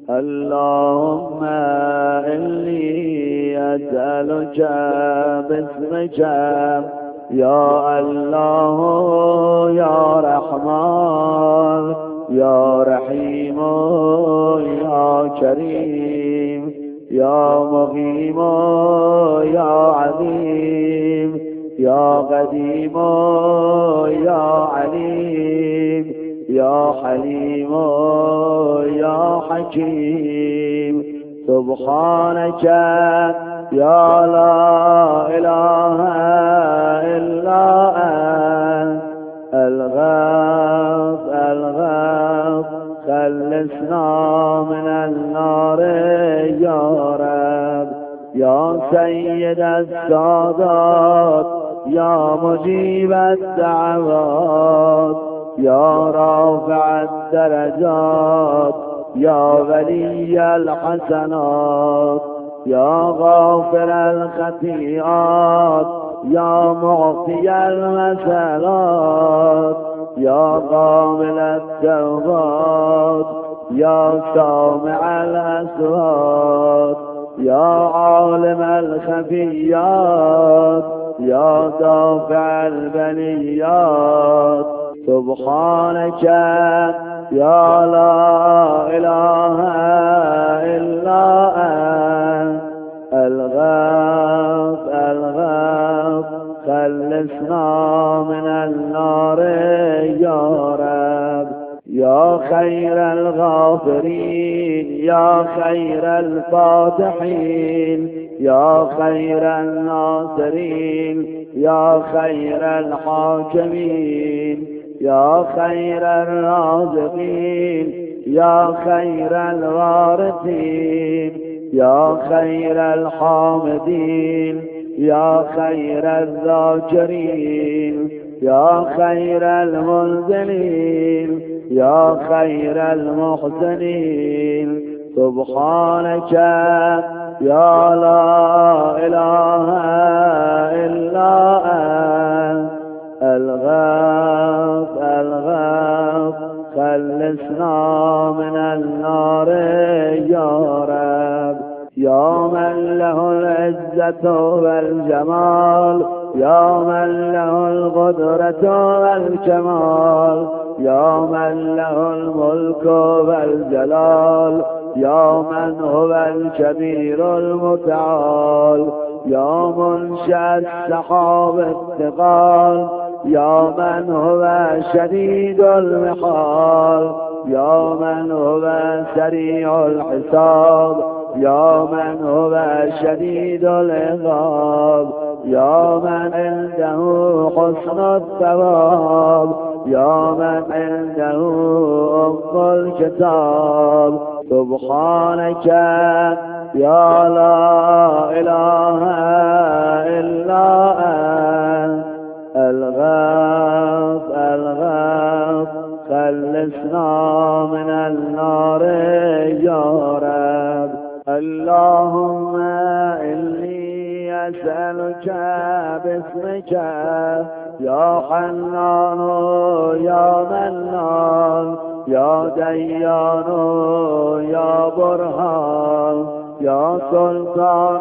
اللهم إني أسألك باسمك يا الله يا رحمن يا رحيم يا كريم يا مقيم يا عظيم يا قديم يا عليم يا حليم يا حكيم سبحانك يا لا إله إلا أنت الغاث الغاث خلصنا من النار يا رب يا سيد السادات يا مجيب الدعوات يا رافع الدرجات يا ولي الحسنات يا غافر الخطيئات يا معطي المسالات يا قابل التوبات يا سامع الأصوات يا عالم الخفيات يا دافع البليات سبحانك يا لا إله إلا أنت الغاث الغاث خلصنا من النار يا رب يا خير الغافرين يا خير الفاتحين يا خير الناصرين يا خير الحاكمين يا خير الرازقين يا خير الوارثين يا خير الحامدين يا خير الذاكرين يا خير المنزلين يا خير المحسنين سبحانك يا لا إله إلا أنت الغاث الغاث خلصنا من النار يا رب يا من له العزة والجمال يا من له القدرة والكمال يا من له الملك والجلال يا من هو الكبير المتعال يا منشأ السحاب الثقال يا من هو شديد المحال يا من هو سريع الحساب يا من هو شديد العقاب يا من عنده حسن الثواب يا من عنده أم الكتاب سبحانك يا لا إله إلا أنت الغاث الغاث خلصنا من النار يا رب اللهم إني أسألك باسمك يا حنان يا منان يا ديان يا برهان يا سلطان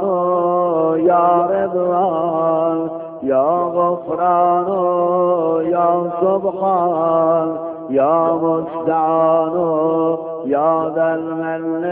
يا رضوان يا غفران يا سبحان يا مستعان يا ذا المن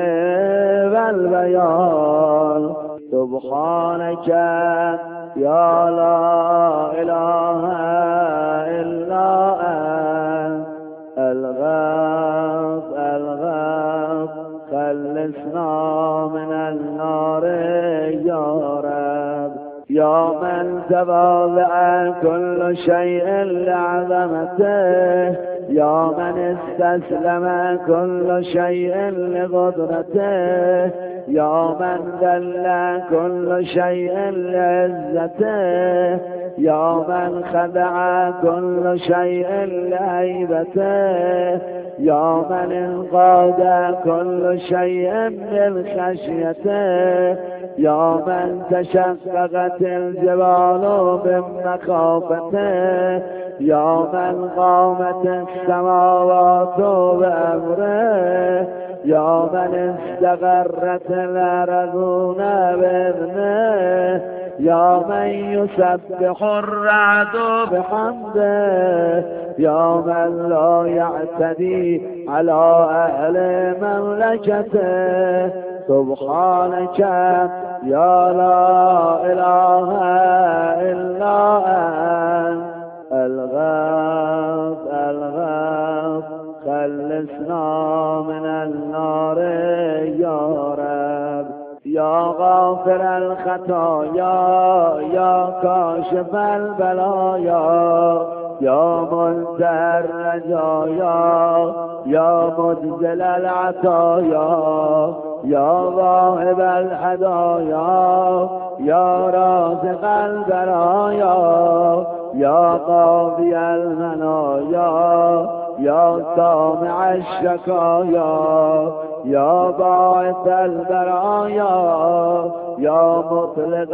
والبيان سبحانك يا لا إله إلا أنت الغاث الغاث خلصنا من النار يا رب يا من تواضع كل شيء لعظمته يا من استسلم كل شيء لقدرته يا من ذل كل شيء لعزته يا من خدع كل شيء لهيبته يا من انقاد كل شيء من خشيته يا من تشققت الجبال من مخافته يا من قامت السماوات بأمره يا من استغرت الأرضون بإذنه يا من يسبح الرعد بحمده يا من لا يعتدي على أهل مملكته سبحانك يا لا إله إلا أنت الغاث الغاث خلصنا من النار يا رب يا غافر الخطايا يا كاشف البلايا يا منتهى الرجايا يا مجزل العطايا يا واهب الهدايا يا رازق البرايا يا قاضي المنايا يا سامع الشكايا يا باعث البرايا يا مطلق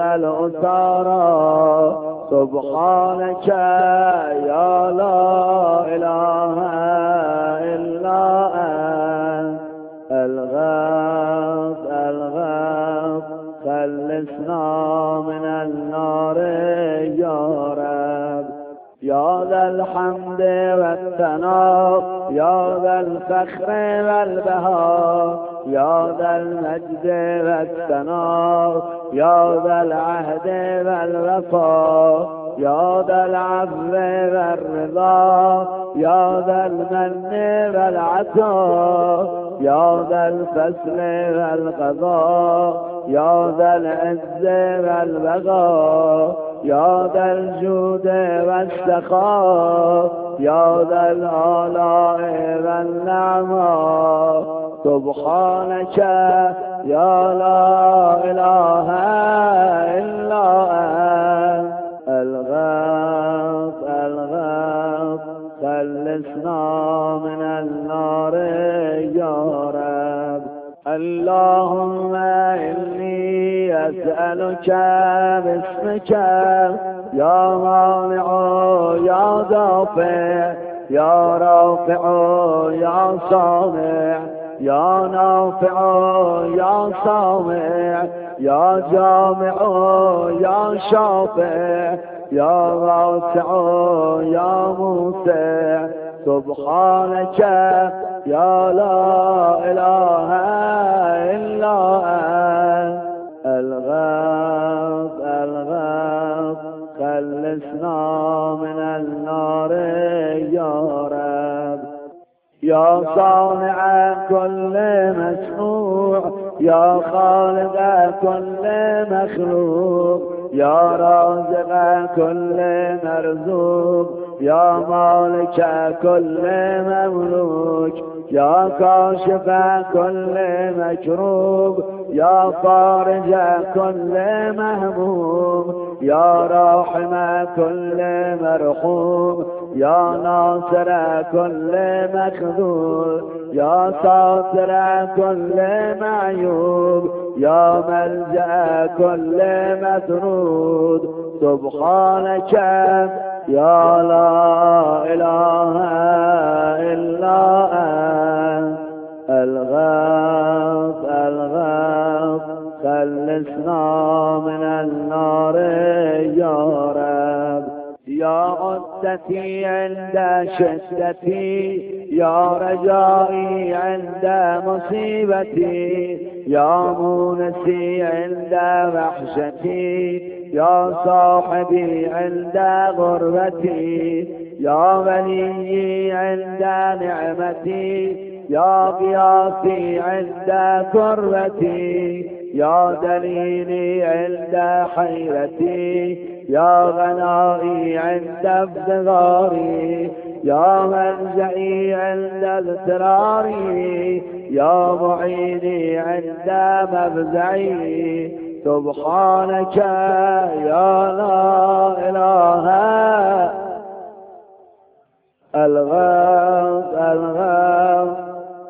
الأسارى سبحانك يا لا إله إلا أنت الغاث الغاث خلصنا من النار يا رب يا ذا الحمد والثناء يا ذا الفخر والبهاء يا ذا المجد والثناء يا ذا العهد والوفاء يا ذا العفو والرضا يا ذا المن والعطاء يا ذا الفصل والقضاء يا ذا العز والبغاء يا ذا الجود والسخاء يا ذا الآلاء والنعماء سبحانك يا لا إله إلا أنت الغاث الغاث خلصنا من النار يا رب اللهم إني أسألك باسمك يا مانع يا دافع يا رافع يا سامع يا نافع يا سامع يا جامع يا شافع يا واسع يا موسع سبحانك يا لا إله إلا أنت الغاث الغاث خلصنا من النار يا رب يا صانع كل مشروع يا خالق كل مخلوق يا رازق كل مرزوق يا مالك كل مملوك يا كاشف كل مكروب يا فارج كل مهموم يا راحم كل مرحوم يا ناصر كل مخذول يا ساتر كل معيوب يا ملجأ كل مطرود سبحانك يا لا إله إلا أنت الغاث الغاث خلصنا من النار يا رب يا عدتي عند شدتي يا رجائي عند مصيبتي يا مونسي عند وحشتي يا صاحبي عند غربتي يا وليي عند نعمتي يا غياثي عند كربتي يا دليلي عند حيرتي يا غنائي عند افتقاري يا ملجئي عند اضطراري يا معيني عند مفزعي سبحانك يا لا إله الغاث الغاث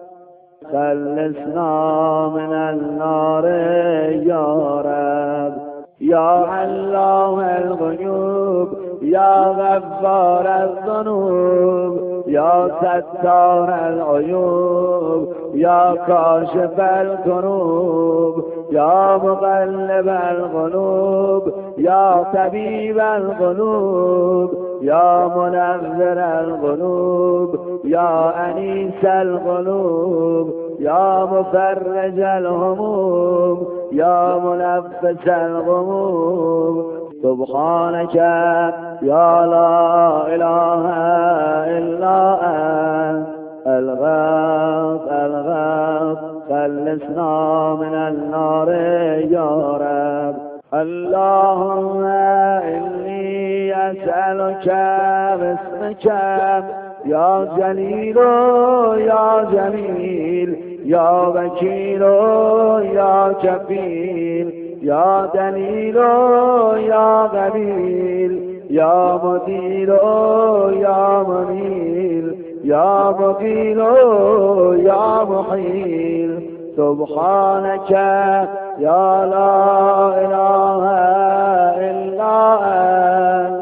خلصنا من النار يا رب يا علام الغيوب یا غفار الذنوب یا ستار العیوب یا کاشف الکروب یا مقلب القلوب یا طبیب القلوب یا منور القلوب یا انیس القلوب یا مفرج الهموم یا منفس الغموم سبحانك يا لا إله إلا أنت الغوث الغوث خلصنا من النار يا رب اللهم إني أسألك باسمك يا جليل يا جميل يا وكيل يا كفيل يا دليل يا غبيل يا مدير يا منيل يا مقيل يا محيل سبحانك يا لا إله إلا أنت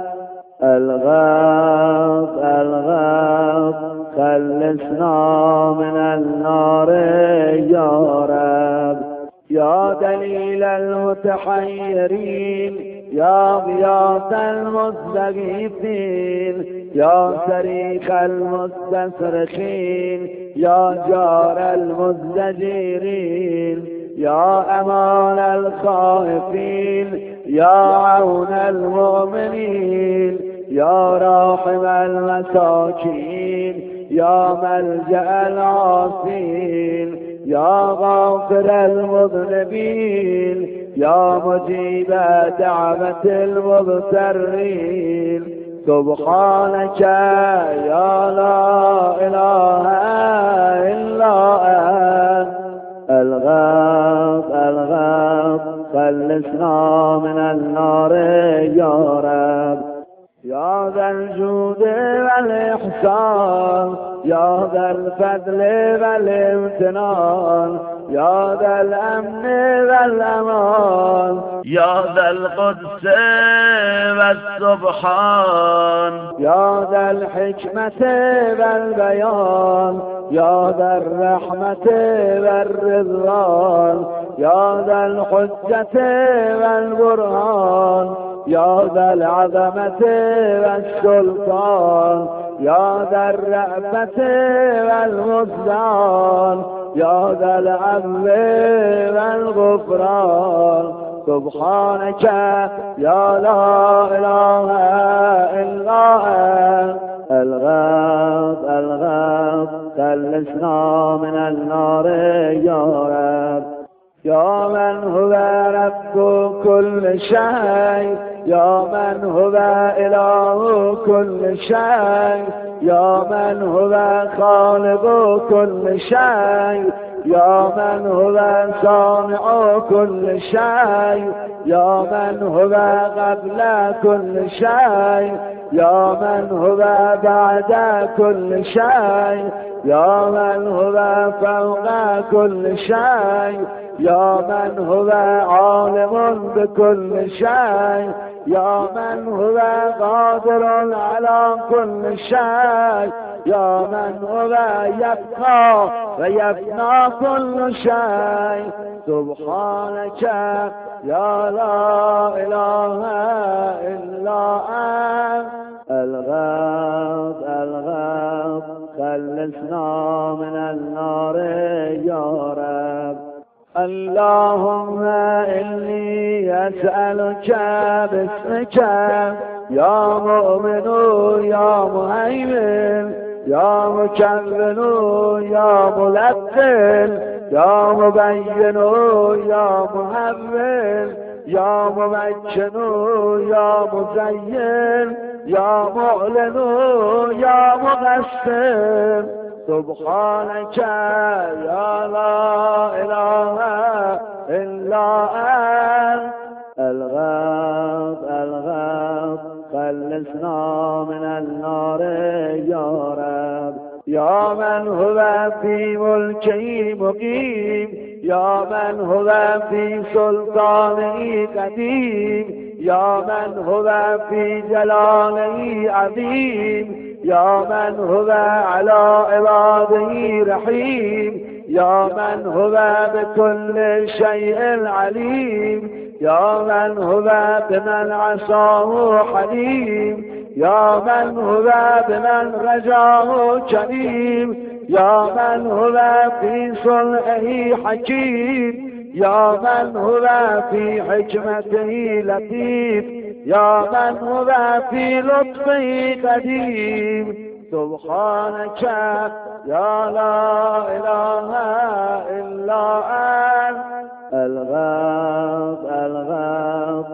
الغوث الغوث خلصنا من النار يا رب يا دليل المتحيرين يا غياث المستغيثين يا صريخ المستصرخين يا جار المزدجرين يا أمان الخائفين يا عون المؤمنين يا راحم المساكين يا ملجأ العاصين يا غافر المذنبين يا مجيب دعوة المضطرين سبحانك يا لا إله إلا أنت الغوث الغوث خلصنا من النار يا رب يا ذا الجود والإحسان يا ذا الفضل والامتنان يا ذا الأمن والأمان يا ذا القدس والسبحان يا ذا الحكمة والبيان يا ذا الرحمة والرضوان يا ذا الحجة والبرهان يا ذا العظمة والسلطان يا ذا الرأفة والغفران يا ذا العفو والغفران سبحانك يا لا إله إلا أنت الغوث الغوث خلصنا من النار يا رب يا من هو رب كل شيء يا من هو إله كل شيء يا من هو خالق كل شيء يا من هو صانع كل شيء يا من هو قبل كل شيء يا من هو بعد كل شيء يا من هو فوق كل شيء يا من هو عالم بكل شيء يا من هو قادر على كل شيء يا من هو يبقى ويفنى كل شيء سبحانك يا لا إله إلا أنت الغوث الغوث خلصنا من النار يا رب اللهم إني أسألك باسمك يا مؤمن يا مهيمن يا مكمل يا ملقن يا مبين يا مهون يا ممكن يا مزين يا معلن يا مقسم سبحانك يا لا إله إلا أنت الغوث الغوث خلصنا من النار يا رب يا من هو في ملكه مقيم يا من هو في سلطانه قديم يا من هو في جلاله عظيم، يا من هو على عباده رحيم، يا من هو بكل شيء عليم، يا من هو بمن عصاه حليم، يا من هو بمن رجاه كريم، يا من هو في صنعه حكيم، يا من هو في حكمته لطيف، يا من هو في لطفه قديم. سبحانك يا لا إله إلا أنت الغاث الغاث،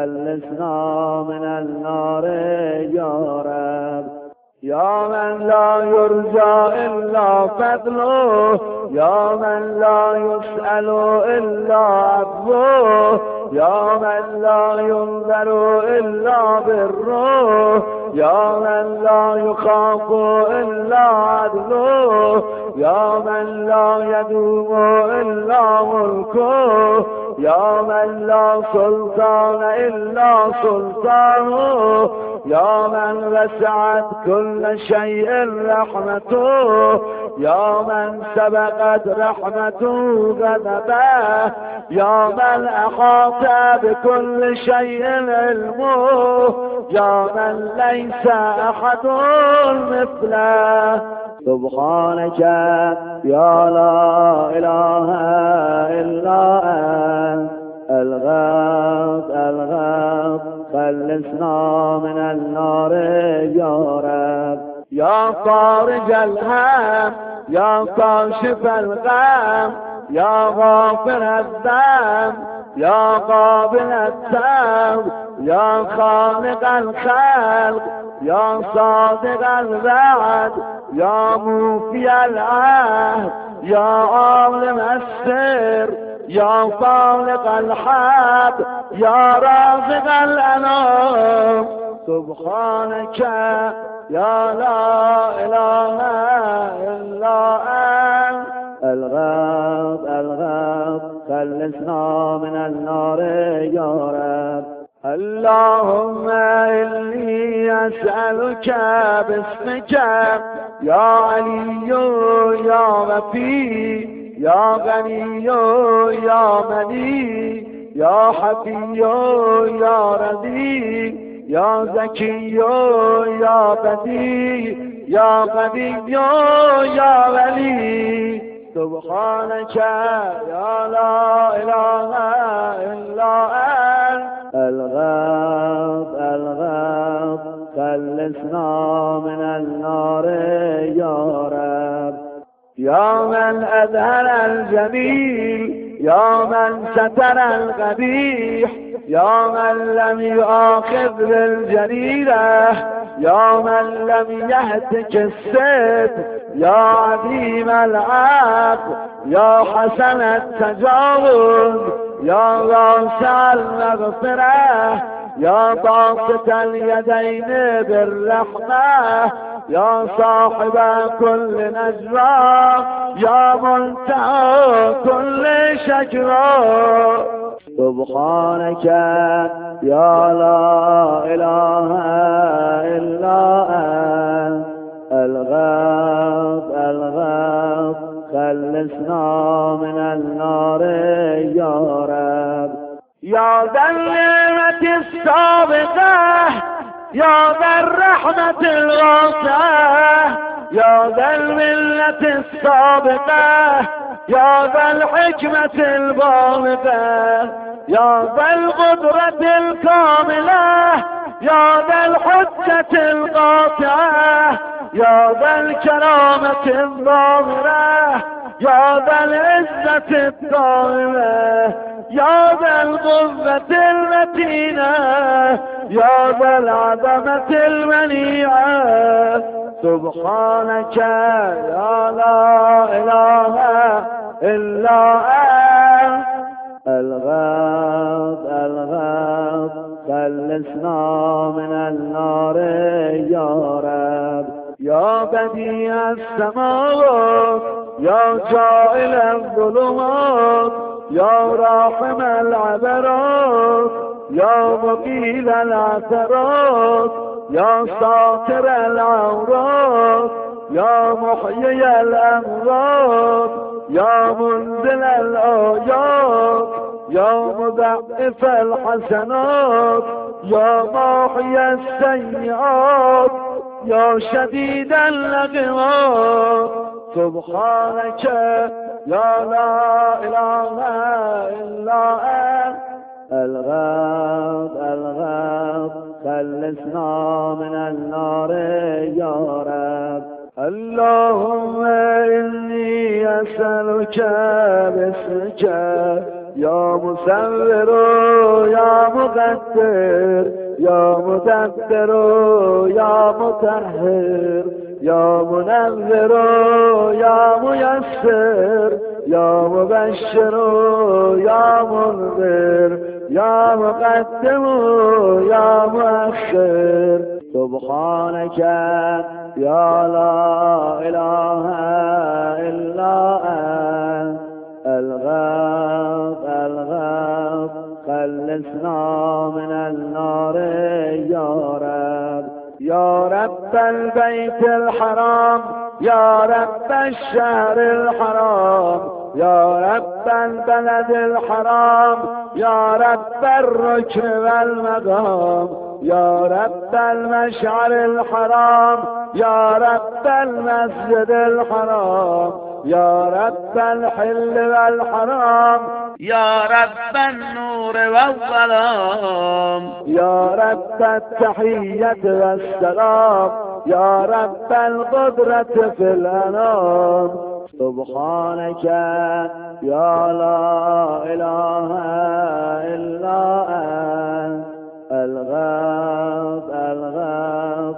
خلصنا من النار يا رب. يا من لا يرجى إلا فضله، يا من لا يسأل إلا عفوه، يا من لا ينذر إلا بره، يا من لا يخاف إلا عدله، يا من لا يدوم إلا ملكه، يا من لا سلطان إلا سلطانه، يا من وسعت كل شيء رحمته، يا من سبقت رحمته غضبه، يا من أحاط بكل شيء علمه، يا من ليس أحد مثله. سبحانك يا لا إله إلا أنت الغاث الغاث، خلصنا من النار يا رب. يا فارج الهم، يا كاشف الغم، يا غافر الذنب، يا قابل التوب، يا خالق الخلق، يا صادق الوعد، يا موفي العهد، يا عالم السر، يا خالق الحب، يا رازق الأنام. سبحانك يا لا إله إلا أنت الغاث الغاث، خلصنا من النار يا رب. اللهم إني أسألك باسمك يا علي يا غفي، يا غني يا مني، يا حفي يا ردي، يا زكي يا بدي، يا غني يا ولي. سبحانك يا لا إله إلا أنت الغاث الغاث، خلصنا من النار يا رب. يا من أذهل الجميل، يا من ستر القبيح، يا من لم يؤاخذ بالجريرة، يا من لم يهتك الست، يا عظيم العفو، يا حسن التجاوز، يا واسع المغفرة، يا باسط اليدين بالرحمة، يا صاحب كل نجوى، يا منتهى كل شجوى. سبحانك يا لا إله إلا أنت الغاث الغاث، خلصنا من النار يا رب. يا ذا النعمة السابقة، يا ذا الرحمة الواسعة، يا ذا الملة السابقة، يا ذا الحكمة البالغة، يا ذا القدرة الكاملة، يا ذا الحجة القاطعة، يا ذا الكرامة الظاهرة، يا ذا العزة الدائمة، يا ذا القوة المتينة، يا ذا العظمة المنيعة. سبحانك يا لا إله إلا أنت الغاث الغاث، خلصنا من النار يا رب. يا بديع السماوات، يا جائل الظلمات، يا راحم العبرات، يا مقيل العثرات يا ساتر العورات يا محيي الأمراض يا منزل الآيات يا مضاعف الحسنات يا محيي السيئات يا شديد اللغوات سبحانك يا لا إله إلا أنت الغاث الغاث خلصنا من النار يا رب اللهم إني أسألك باسمك يا مصور يا مقدر يا مدبر يا مطهر يا منذر يا ميسر يا مبشر يا منذر يا مقدم يا مؤخر سبحانك يا لا إله إلا أنت الغاث الغاث خلصنا من النار يا رب يا رب البيت الحرام يا رب الشهر الحرام يا رب البلد الحرام يا رب الركن والمقام يا رب المشعر الحرام يا رب المسجد الحرام يا رب الحل والحرام يا رب النور والظلام يا رب التحية والسلام يا رب القدرة في الأنام سبحانك يا لا إله إلا أنت الغاث الغاث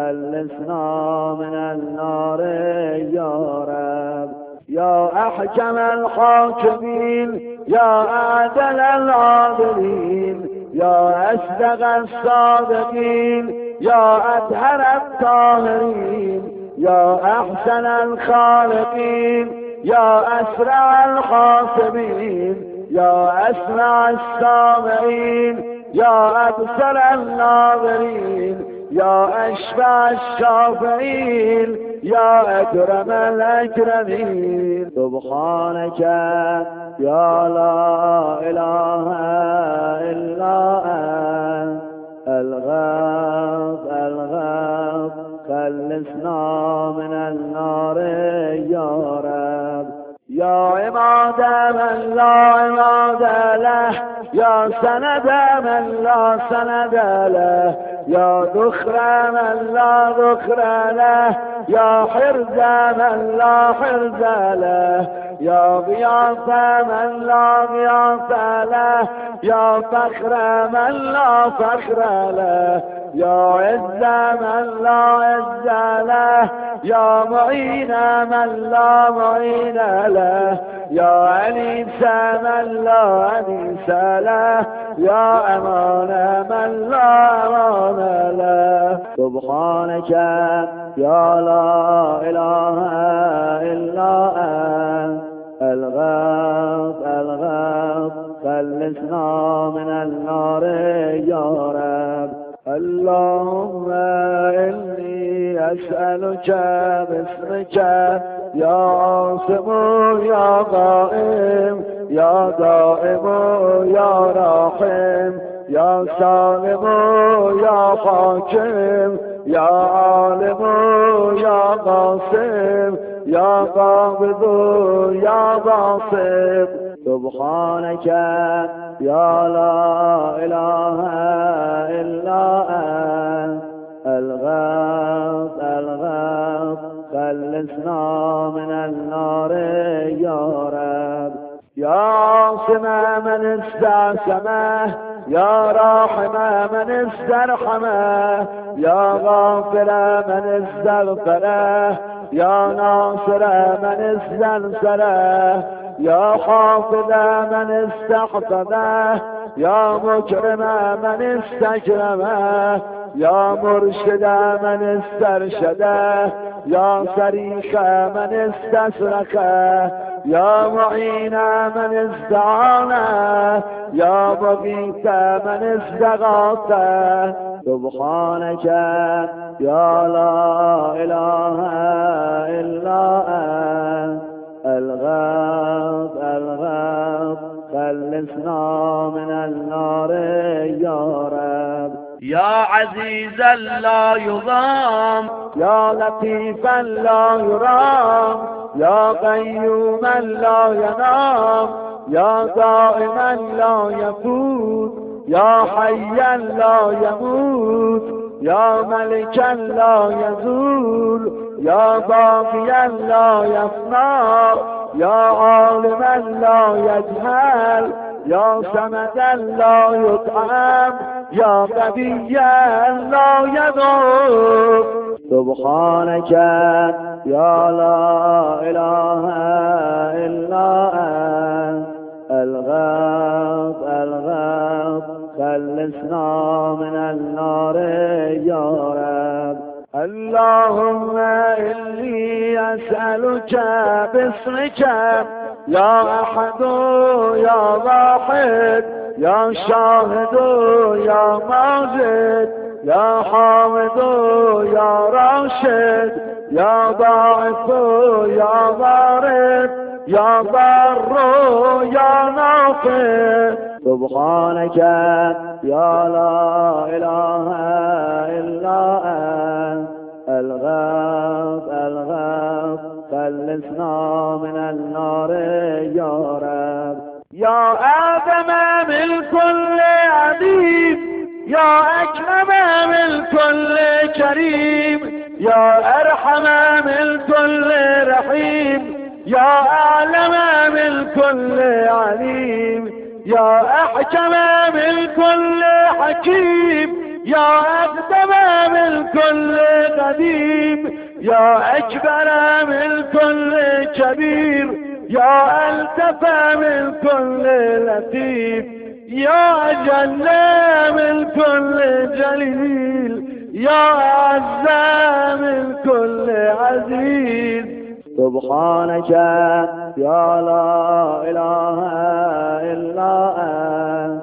خلصنا من النار يا رب يا أحكم الحاكمين يا أعدل العادلين يا أصدق الصادقين يا أطهر الطاهرين يا أحسن الخالقين يا أسرع الحاسبين يا أسمع السامعين يا أبصر الناظرين يا أشفع الشافعين يا أكرم الأكرمين سبحانك يا لا إله إلا أنت الغاث الغاث خلصنا من النار يا رب يا عماد من لا عماد له يا سند من لا سند له يا ذخر من لا ذخر له يا حرز من لا حرز له يا غياث من لا غياث له يا فخر من لا فخر له يا عز من لا عز له يا معين من لا معين له يا أنيس من لا أنيس له يا أمان من لا أمان له سبحانك يا لا إله إلا أنت الغاث الغاث خلصنا من النار يا رب اللهم إني أسألك باسمك يا عاصم يا قائم يا دائم يا راحم يا سالم يا حاكم يا عالم يا قاسم يا قابض يا باسط سبحانك يا لا إله إلا أنت الغاث الغاث خلصنا من النار يا رب يا عاصم من استعصمه يا راحم من استرحمه يا غافر من استغفره يا ناصر من استنصره يا حافظ من استحفظه يا مكرم من استكرمه يا مرشد من استرشده يا صريخ من استصرخه يا معين من استعانه، يا مغيث من استغاث. سبحانك يا لا إله إلا أنت الغاث الغاث، خلصنا من النار يا رب. يا عزيزا لا يضام، يا لطيفا لا يرام، يا قيوما لا ينام، يا دائما لا يفوت، يا حيا لا يموت، يا ملكا لا يزول، يا باقيا لا يفنى، يا عالما لا يجهل، يا سمدا لا يطعم، يا قويا لا يذوب. سبحانك يا لا إله إلا أنت الغاث الغاث، خلصنا من النار يا رب. اللهم إني أسألك باسمك يا أحد يا واحد، يا شاهد يا ماجد، يا حامد يا راشد، يا باعث يا وارث، يا بر يا ناصر. سبحانك يا لا إله إلا أنت الغاث الغاث، خلصنا من النار يا رب. يا آدم من كل عظيم، يا أكرم من كل كريم، يا أرحم من كل رحيم، يا أعلم من كل عليم، يا أحكم من كل حكيم، يا أقدم من كل قديم، يا أكبر من كل كبير، يا ألطف من كل لطيف، يا أجل من كل جليل، يا أعز من كل عزيز. سبحانك يا لا إله إلا أنت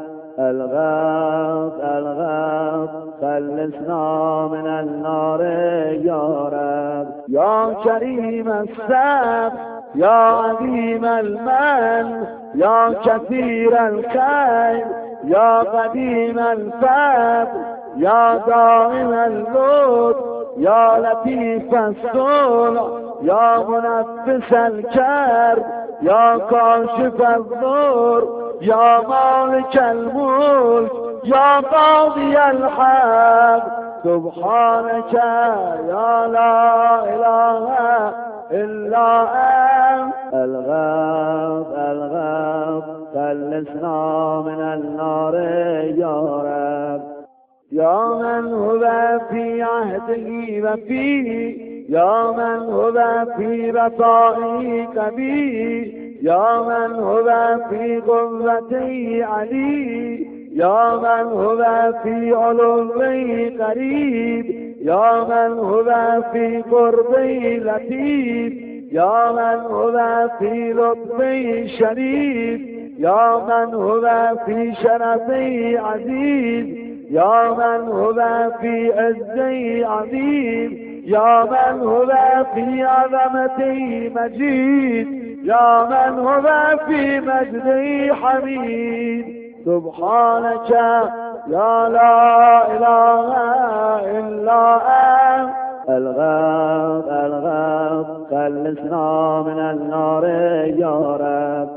الغاث الغاث، خلصنا من النار يا رب. يا كريم السبب، يا عظيم المن، يا كثير الخير، يا قديم الفضل، يا دائم اللطف، يا لطيف الصنع، يا منفس الكرب، يا كاشف الضر، يا مالك الملك، يا قاضي الحق. سبحانك يا لا إله إلا أنت الغاث الغاث، خلصنا من النار يا رب. يا من هو في عهده وفيه، يا من هو في بطائه قوي، يا من هو في قوته علي، يا من هو في علوه قريب، يا من هو في قربه لطيف، يا من هو في لطفه شريف، يا من هو في شرفه عزيز، يا من هو في عزه عظيم، يا من هو في عظمته مجيد، يا من هو في مجده حميد. سبحانك يا لا إله إلا أنت الغاث الغاث، خلصنا من النار يا رب.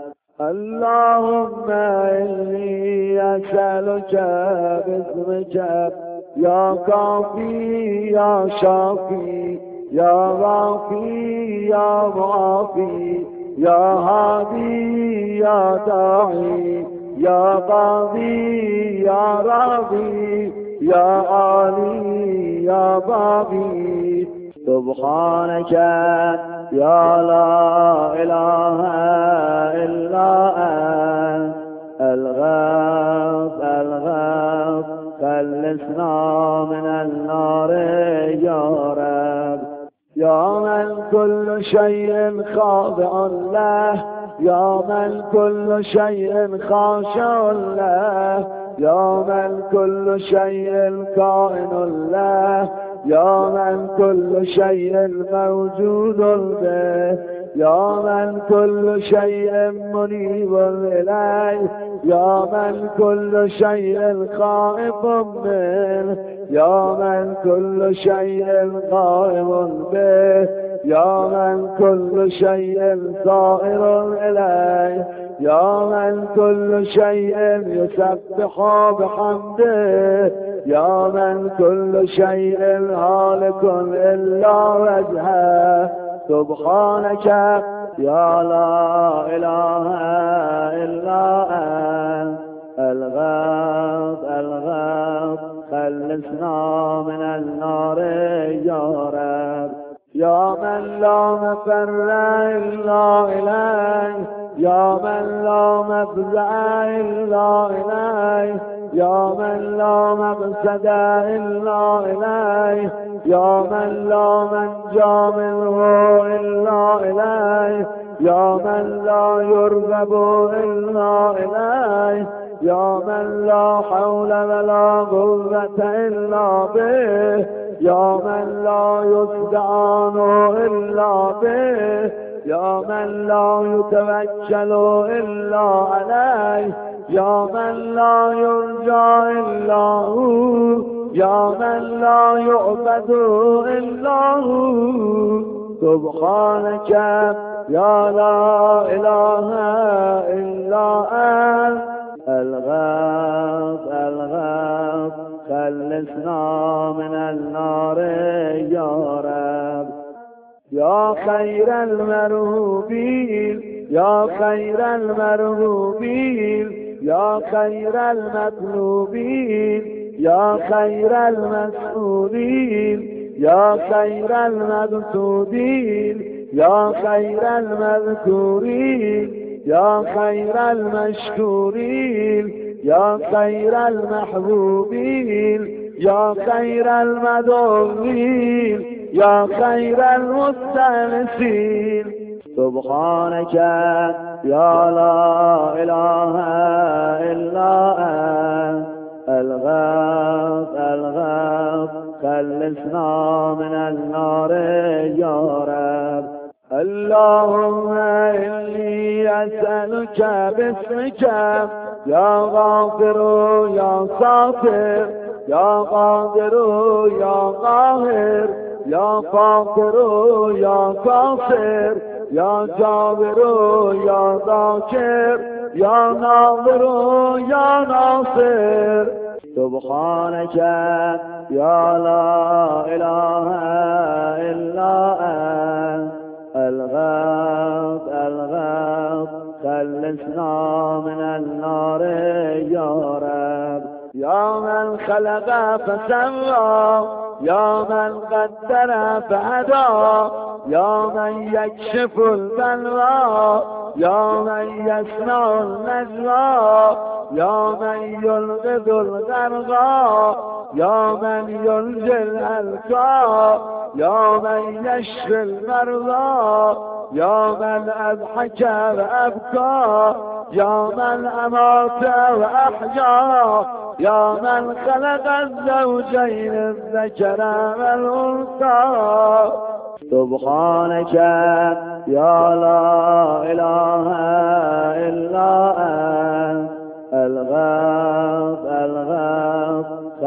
اللهم إني أسألك باسمك يا كافي يا شافي، يا غافي يا معافي، يا هادي يا داعي، يا قاضي يا راضي، يا عالي يا باغي. سبحانك يا لا إله إلا أنت الغاث الغاث، خلصنا من النار يا رب. يا من كل شيء خاضع له، يا من كل شيء خاشع له، يا من كل شيء كائن له، يا من كل شيء موجود به، يا من كل شيء منيب إليه، يا من كل شيء خائف منه، يا من كل شيء قائم به، يا من كل شيء صائر إليه، يا من كل شيء يسبح بحمده، يا من كل شيء هالك إلا وجهه. سبحانك يا لا إله إلا أنت الغاث الغاث، خلصنا من النار يا رب. يا من لا مفر إلا إليه، يا من لا مفزع إلا إليه، يا من لا مقصد إلا إليه، يا من لا منجى منه إلا إليه، يا من لا يرغب إلا إليه، يا من لا حول ولا قوة إلا به، يا من لا يستعان إلا به، يا من لا يتوكل إلا عليه، يا من لا يرجى إلا هو، يا من لا يعبد إلا هو. سبحانك يا لا إله إلا أنت الغاث الغاث، خلصنا من النار يا رب. يا خير المرهوبين، يا خير المرهوبين، يا خير المطلوبين، يا خير المسؤولين، يا خير المقصودين، يا خير المذكورين، يا خير المشكورين، يا خير المحبوبين، يا خير المدعوين، يا خير المستأنسين. سبحانك يا لا إله إلا أنت الغاث الغاث، خلصنا من النار يا رب. اللهم إني أسألك باسمك يا غافر يا ساتر، يا قادر يا قاهر، يا فاطر يا قاصر، يا جابر يا ذاكر، يا ناظر يا ناصر. سبحانك يا لا إله إلا أنت الغاث الغاث، خلصنا من النار يا رب. يا من خلق فسوى، يا من قدر فهدى، يا من يكشف البلوى، يا من يسمع النجوى، يا من يلغذ الغرقى، يا من ينجي الهلكى، يا من يشفي المرضى، يا من أضحك وأبكى، يا من أمات وأحيا، يا من خلق الزوجين الذكر والأنثى. سبحانك يا لا إله إلا أنت الغاث الغاث،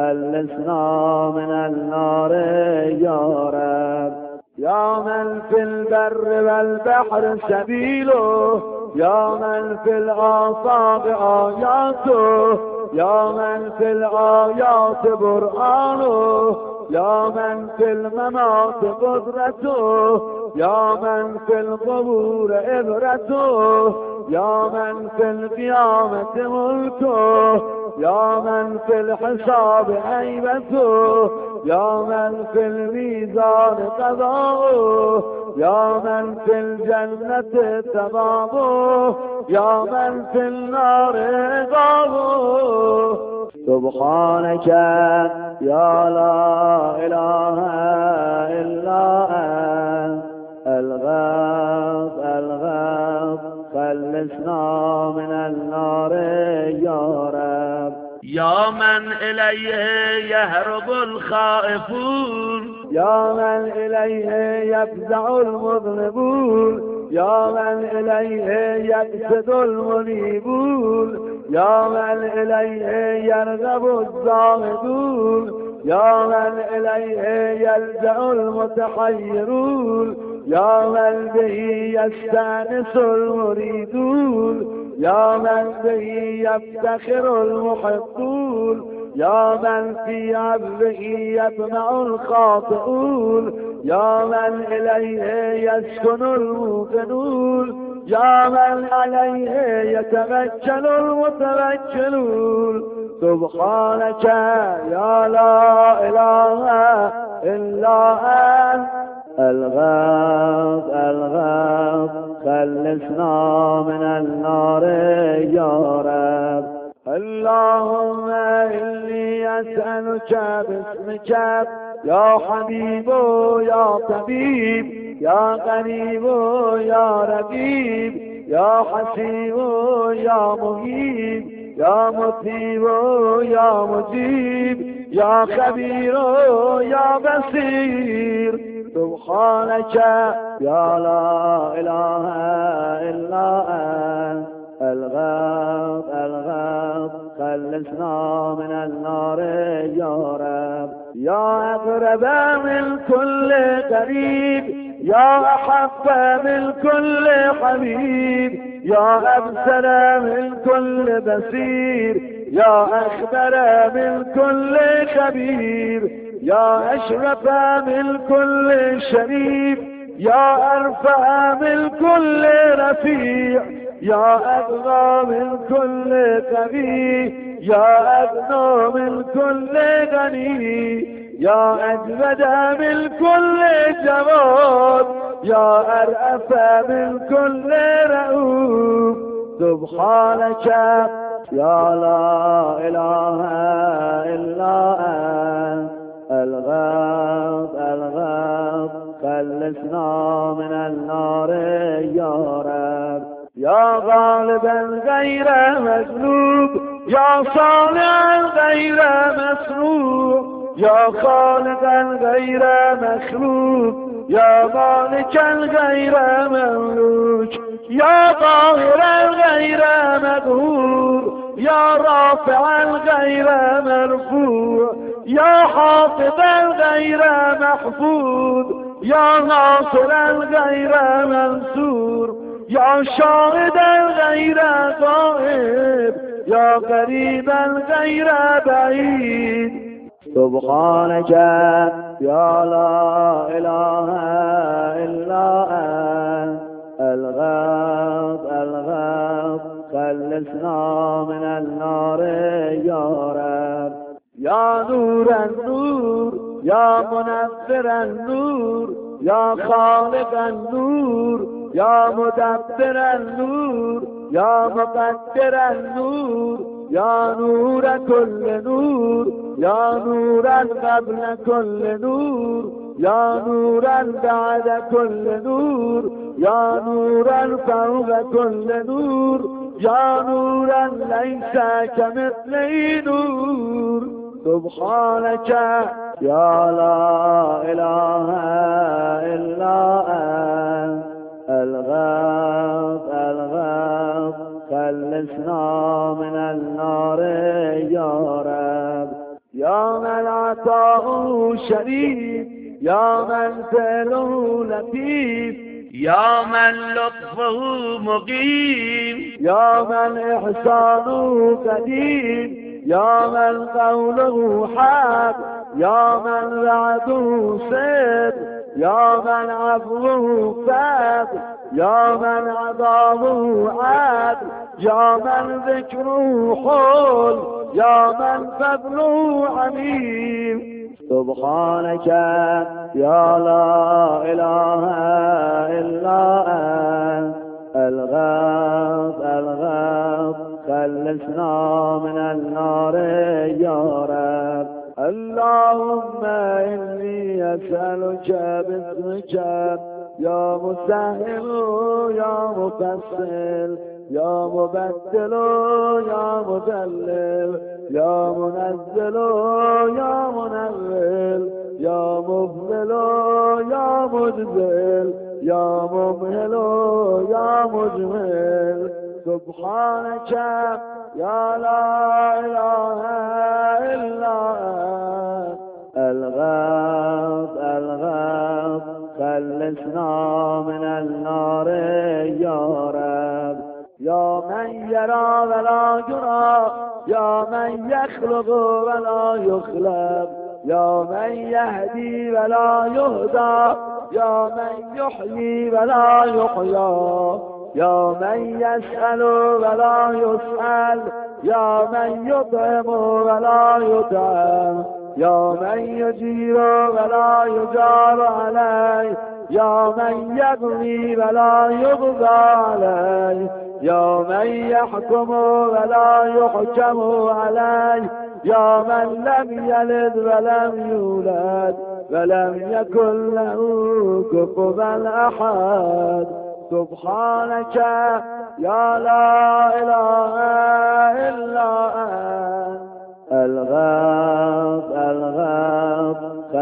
خلصنا من النار يا رب. يا من في البر والبحر سبيله، يا من في الآفاق آياته، يا من في الآيات برهانه، يا من في الممات قدرته، يا من في القبور عبرته، يا من في القيامة ملكه، يا من في الحساب هيبته، يا من في الميزان قضاؤه، يا من في الجنة ثوابه، يا من في النار عقابه. سبحانك يا لا إله إلا أنت الغاث الغاث، خلصنا من النار يا رب. يا من إليه يهرب الخائفون، يا من إليه يفزع المذنبون، يا من إليه يقصد المنيبون، يا من إليه يرغب الزاهدون، يا من إليه يلجأ المتحيرون، يا من به يستأنس المريدون، يا من به يفتخر المحبون، يا من في عبده يطمع الخاطئون، يا من إليه يسكن الموقنون، يا من عليه يتوكل المتوكلون. سبحانك يا لا إله إلا أنت الغاث الغاث خلصنا من النار يا رب. اللهم إني أسألك باسمك يا حبيب يا طبيب يا قريب يا رقيب يا حسيب يا مهيب يا مطيب يا مجيب يا خبير يا بصير. سبحانك يا لا إله إلا أنت الغاث الغاث خلصنا من النار يا رب. يا أقرب من كل قريب يا أحب من كل حبيب يا أبصر من كل بصير يا أخبر من كل خبير يا أشرف من كل شريف يا أرفع من كل رفيع يا أبغى من كل قوي يا أغنى من كل غني يا أجود من كل جواد يا أرأف من كل رؤوف. سبحانك يا لا إله إلا أنت الغاث الغاث خلصنا من النار يا رب. يا غالبا غير مغلوب يا صانعا غير مسروق يا خالقا غير مخلوق يا مالكا غير مملوك يا ظاهرا غير مقهور يا رافعا غير مرفوع يا حافظا غير محفوظ يا ناصرا غير منصور يا شاهدا غير غائب يا قريبا غير بعيد. سبحانك يا لا إله إلا أنت الغاث الغاث خلصنا من النار يا رب. يا نور النور يا منفر النور يا خالق النور يا مدبر النور يا مقدر النور يا نور كل نور يا نورا قبل كل نور يا نورا بعد كل نور يا نورا فوق كل نور يا نورا ليس كمثله نور. سبحانك يا لا إله إلا أنت الغاث الغاث خلصنا من النار يا رب. يا من عطاؤه شريف يا من فعله لطيف يا من لطفه مقيم يا من إحسانه قديم يا من قوله حق يا من وعده صدق يا من عفوه فضل يا من عذابه عدل يا من ذكره حول يا من فضله عميم. سبحانك يا لا إله إلا أنت الغاث الغاث خلصنا من النار يا رب. اللهم إني أسألك باسمك يا مسهل يا مفصل يا مبدل يا مذلل يا منزل يا منزل يا مفضل يا مجزل يا ممهل يا مجمل سبحانك يا لا إله إلا أنت الغاث الغاث خلصنا من النار يا رب يا من يرى ولا يرى يا من يخلق ولا يخلق يا من يهدي ولا يهدى يا من يحيي ولا يحيى يا من يسأل ولا يسأل يا من يطعم ولا يطعم يا من يجير ولا يجار عليه يا من يقضي ولا يقضى عليه يا من يحكم ولا يحكم عليه يا من لم يلد ولم يولد ولم يكن له كفوا أحد سبحانك يا لا إله إلا أنت الغاث الغاث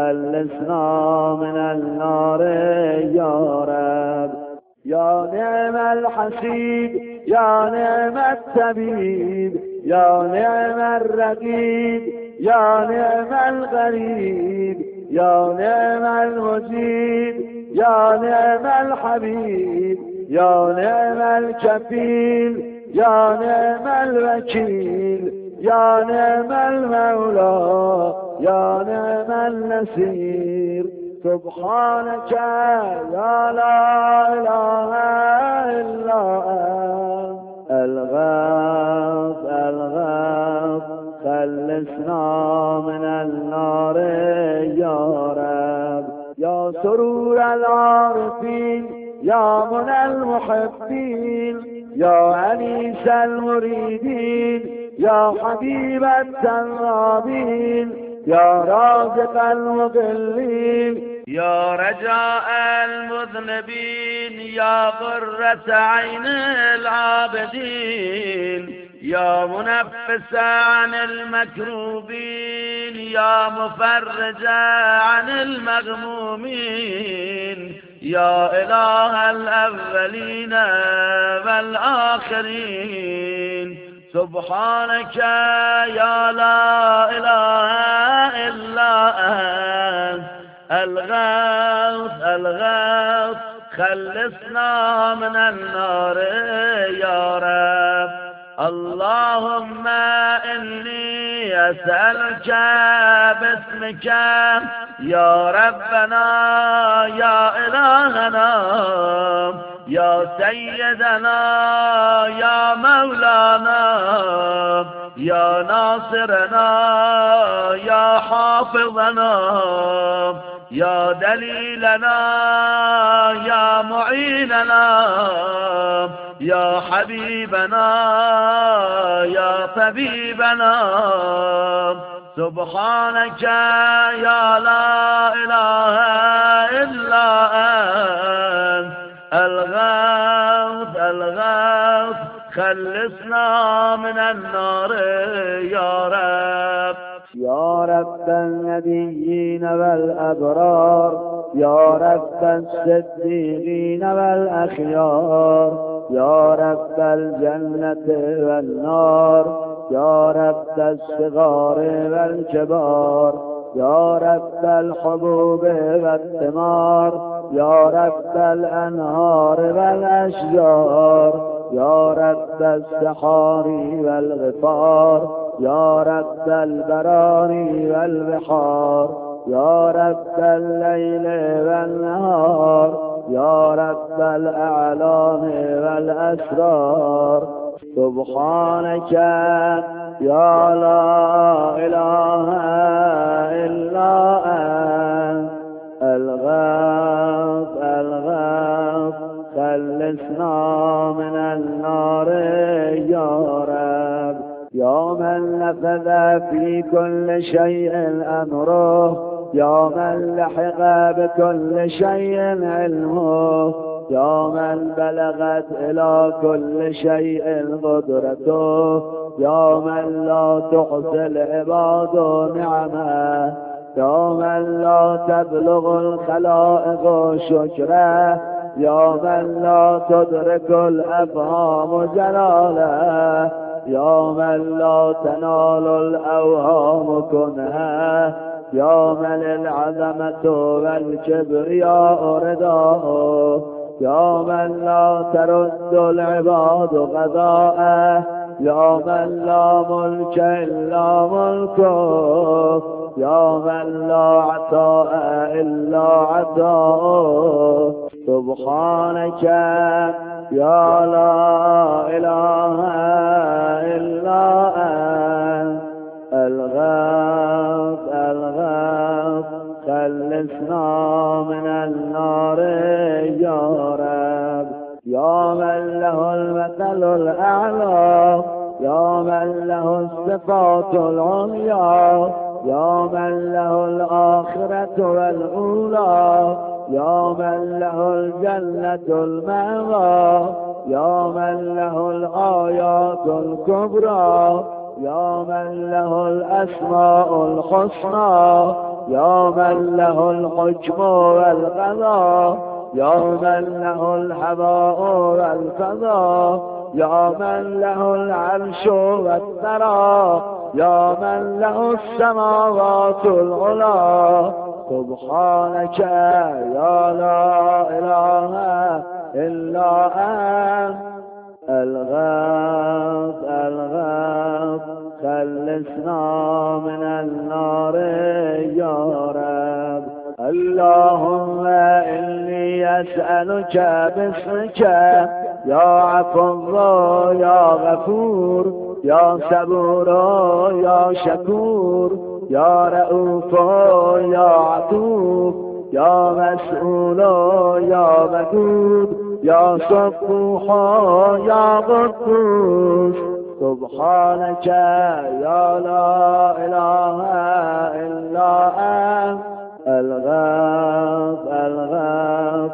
خلصنا من النار يا رب يا نعم الحسيب يا نعم الطبيب يا نعم الرقيب يا نعم الغريب يا نعم المجيب يا نعم الحبيب يا نعم الكفيل يا نعم الوكيل يا نعم المولى يا نعم النصير سبحانك يا لا إله إلا أنت الغاث الغاث خلصنا من النار يا رب يا سرور العارفين يا منى المحبين يا أنيس المريدين يا حبيب التوابين يا رازق المضلين يا رجاء المذنبين يا قرة عين العابدين يا منفس عن المكروبين يا مفرج عن المغمومين يا إله الأولين والآخرين سبحانك يا لا إله إلا أنت الغوث الغوث خلصنا من النار يا رب اللهم إني أسألك باسمك يا ربنا يا إلهنا يا سيدنا يا مولانا يا ناصرنا يا حافظنا يا دليلنا يا معيننا يا حبيبنا يا طبيبنا سبحانك يا لا إله إلا أنت الغوث الغوث خلصنا من النار يا رب يا رب النبيين والأبرار يا رب الصديقين والأخيار يا رب الجنة والنار يا رب الصغار والكبار يا رب الحبوب والثمار يا رب الأنهار والأشجار يا رب السحار والغفار يا رب البراري والبحار يا رب الليل والنهار يا رب الأعلام والأسرار سبحانك يا لا إله إلا أنت الغاث الغاث خلصنا من النار يا رب يا من نفذ في كل شيء أمره يا من لحق بكل شيء علمه، يا من بلغت إلى كل شيء قدرته، يا من لا تحصي العباد نعمه، يا من لا تبلغ الخلائق شكره، يا من لا تدرك الأفهام جلاله، يا من لا تنال الأوهام كنها، يا من العظمة والكبرياء رداءه، يا من لا ترد العباد غذاءه، يا من لا ملك إلا ملكه، يا من لا عطاء إلا عطاءه. سبحانك يا لا إله إلا أنت الغاث الغاث، خلصنا من النار يا رب. يا من له المثل الأعلى، يا من له الصفات العليا، يا من له الآخرة والأولى، يا من له الجنة المأوى، يا من له الآيات الكبرى، يا من له الأسماء الحسنى، يا من له الحكم والقضاء، يا من له الهواء والفضاء، يا من له العرش والثرى، يا من له السماوات العلى. سبحانك يا لا إله إلا أنت الغاث الغاث، خلصنا من النار يا رب. اللهم إني أسألك باسمك يا عفو يا غفور، يا صبور يا شكور، يا رؤوف يا عطوف، يا مسؤول يا ودود، يا صفوح يا قدوس. سبحانك يا لا إله إلا أنت الغاث الغاث،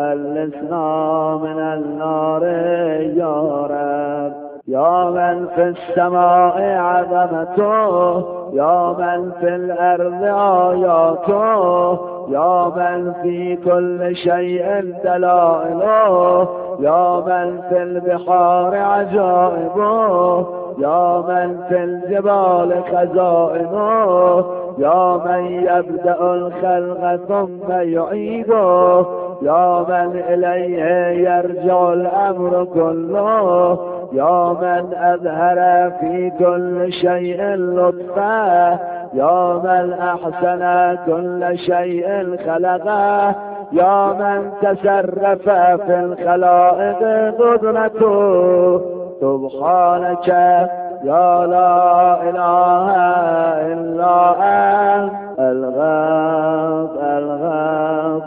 خلصنا من النار يا رب. يا من في السماء عظمته، يا من في الأرض آياته، يا من في كل شيء دلائله، يا من في البحار عجائبه، يا من في الجبال خزائنه، يا من يبدأ الخلق ثم يعيده، يا من إليه يرجع الأمر كله، يا من أظهر في كل شيء لطفه، يا من أحسن كل شيء خلقه، يا من تصرف في الخلائق قدرته. سبحانك يا لا إله إلا أنت الغاث الغاث،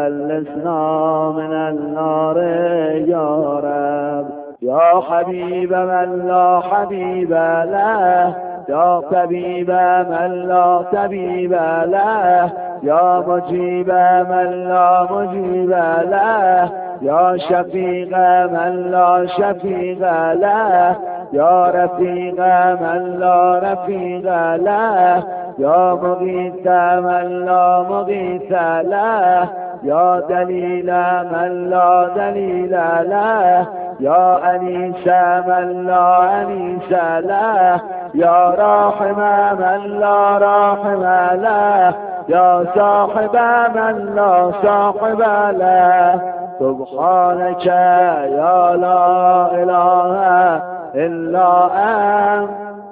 خلصنا من النار يا رب. يا حبيب من لا حبيب له، يا طبيب من لا طبيب له، يا مجيب من لا مجيب له، يا شفيق من لا شفيق له، يا رفيق من لا رفيق له، يا مغيث من لا مغيث له، يا دليل من لا دليل له، يا أنيس من لا أنيس له، يا راحم من لا راحم له، يا صاحب من لا صاحب له. سبحانك يا لا إله إلا أنت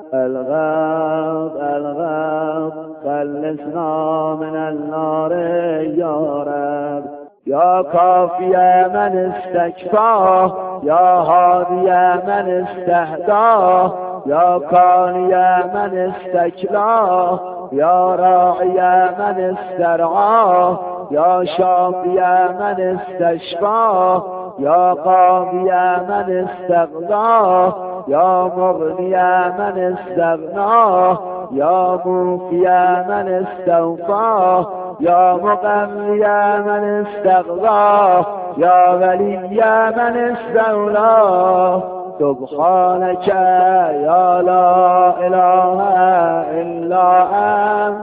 الغاث الغاث، خلصنا من النار يا رب. يا كافي من استكفاه، يا هادي من استهداه، يا كاني من استكلاه، يا راعي من استرعاه، يا شافي من استشفاه، يا قاضي من استغناه، يا مغني من استغناه، يا موفي من استوفاه يا مقوي من استغناه يا ولي من استولاه سبحانك يا لا إله إلا أنت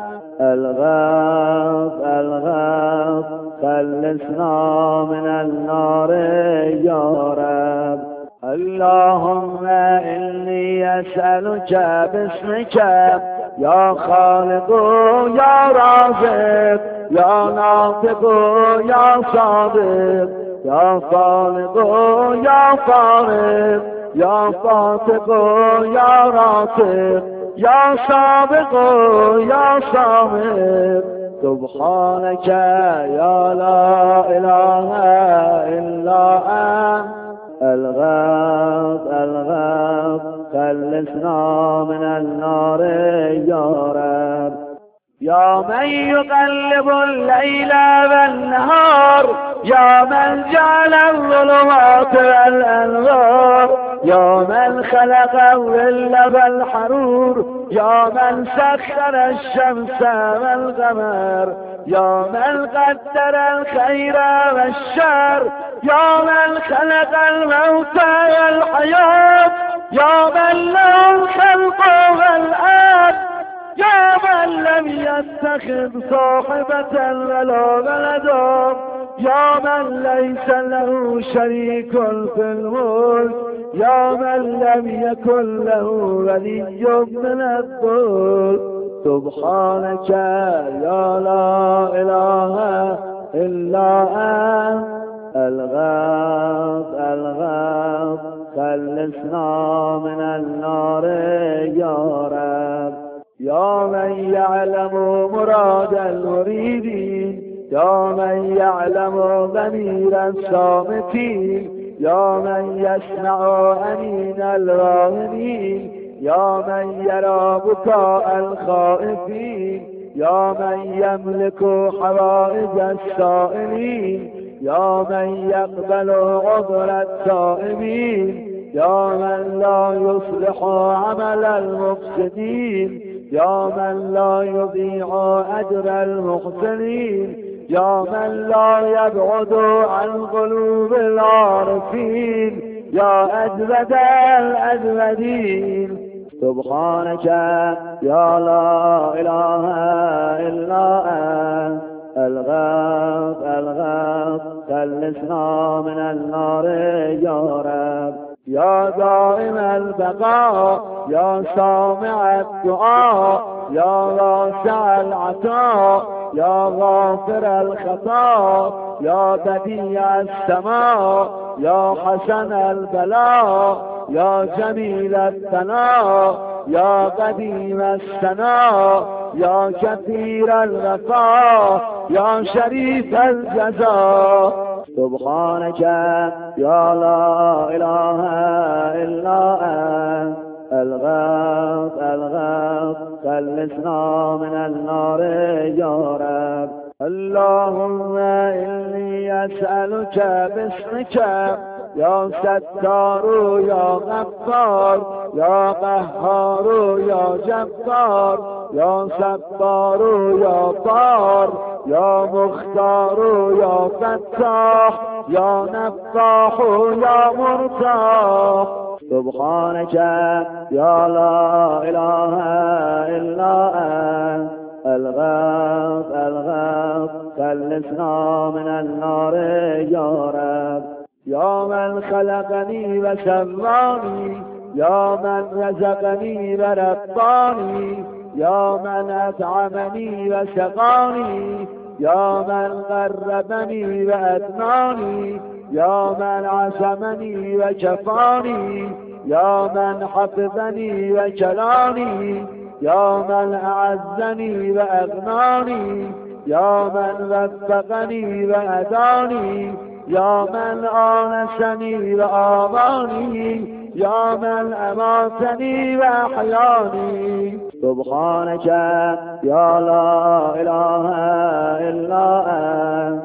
الغاث الغاث خلصنا من النار يا رب اللهم إني أسألك باسمك يا خالق يا رازق يا ناطق يا صادق يا خالق يا فارق يا فاتق يا راتق يا سابق يا سابق سبحانك يا لا إله إلا أنت الغاث الغاث خلصنا من النار يا رب يا من يقلب الليل والنهار يا من جعل الظلمات والأنوار يا من خلق الظل والحرور يا من سخر الشمس والقمر يا من قدر الخير والشر يا من خلق الموت والحياة يا من له الخلق والآب يا من لم يتخذ صاحبة ولا ولدا يا من ليس له شريك في الملك يا من لم يكن له ولي من الذل سبحانك يا لا إله إلا أنت الغاث الغاث خلصنا من النار يا رب يا من يعلم مراد المريدين يا من يعلم ضمير الصامتين يا من يسمع أنين الراهنين يا من يرى بكاء الخائفين يا من يملك حوائج السائلين يا من يقبل عذر التائبين يا من لا يصلح عمل المفسدين يا من لا يضيع أجر المحسنين يا من لا يبعد عن قلوب العارفين يا أجود الأجودين سبحانك يا لا إله إلا أنت الغاث الغاث خلصنا من النار يا رب يا دائم البقاء يا سامع الدعاء يا واسع العطاء يا غافر الخطا يا بديع السماء يا حسن البلاء يا جميل الثناء يا قديم الثناء يا كثير الوفاء يا شريف الجزاء سبحانك يا لا إله إلا أنت الغاث الغاث خلصنا من النار يا رب اللهم إني أسألك باسمك يا ستار يا غفار يا قهار يا جبار يا ستار يا طار يا مختار يا فتاح يا نفاح يا مرتاح سبحانك يا لا إله إلا أنت الغاث الغاث خلصنا من النار يا رب يا من خلقني وسماني يا من رزقني ورباني يا من أطعمني وسقاني يا من قربني وأدناني يا من عصمني وكفاني يا من حفظني وكلاني يا من أعزني وأغناني يا من وفقني وأداني يا من آنسني وآواني يا من أماتني وأحياني سبحانك يا لا إله إلا أنت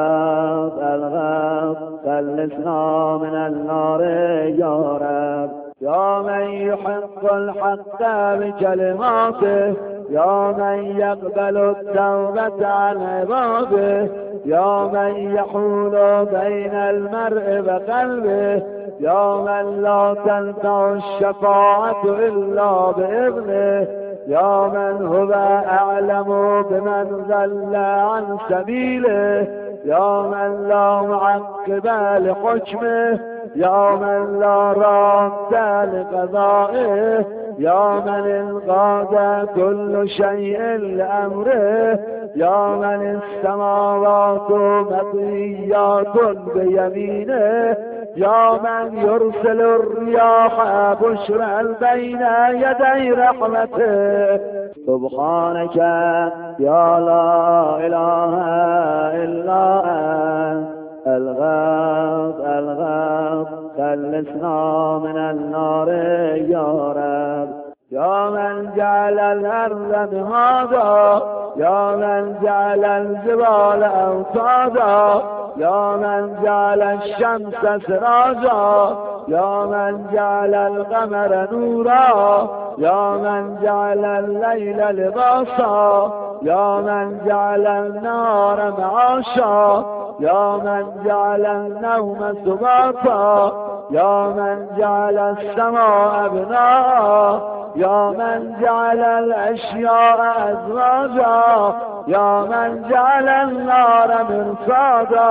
الغاث الغاث خلصنا من النار يا رب يا من يحق الحق بكلماته، يا من يقبل التوبة عن عباده، يا من يحول بين المرء وقلبه، يا من لا تنفع الشفاعة إلا بإذنه، يا من هو أعلم بمن ضل عن سبيله، يا من لا معقب لحكمه، يا من لا راد لقضائه، يا من انقاد كل شيء لأمره، يا من السماوات مطويات بيمينه، يا من يرسل الرياح بشرا بين يدي رحمته. سبحانك يا لا إله إلا أنت الغاث الغاث، خلصنا من النار يا رب. يا من جعل الأرض مهادا، يا من جعل الجبال أوتادا، يا من جعل الشمس سراجا، يا من جعل القمر نورا، يا من جعل الليل لباسا، يا من جعل النار معاشا، يا من جعل النوم سباتا، يا من جعل السماء بناء، يا من جعل الأشياء أزواجا، يا من جعل النار مرصادا.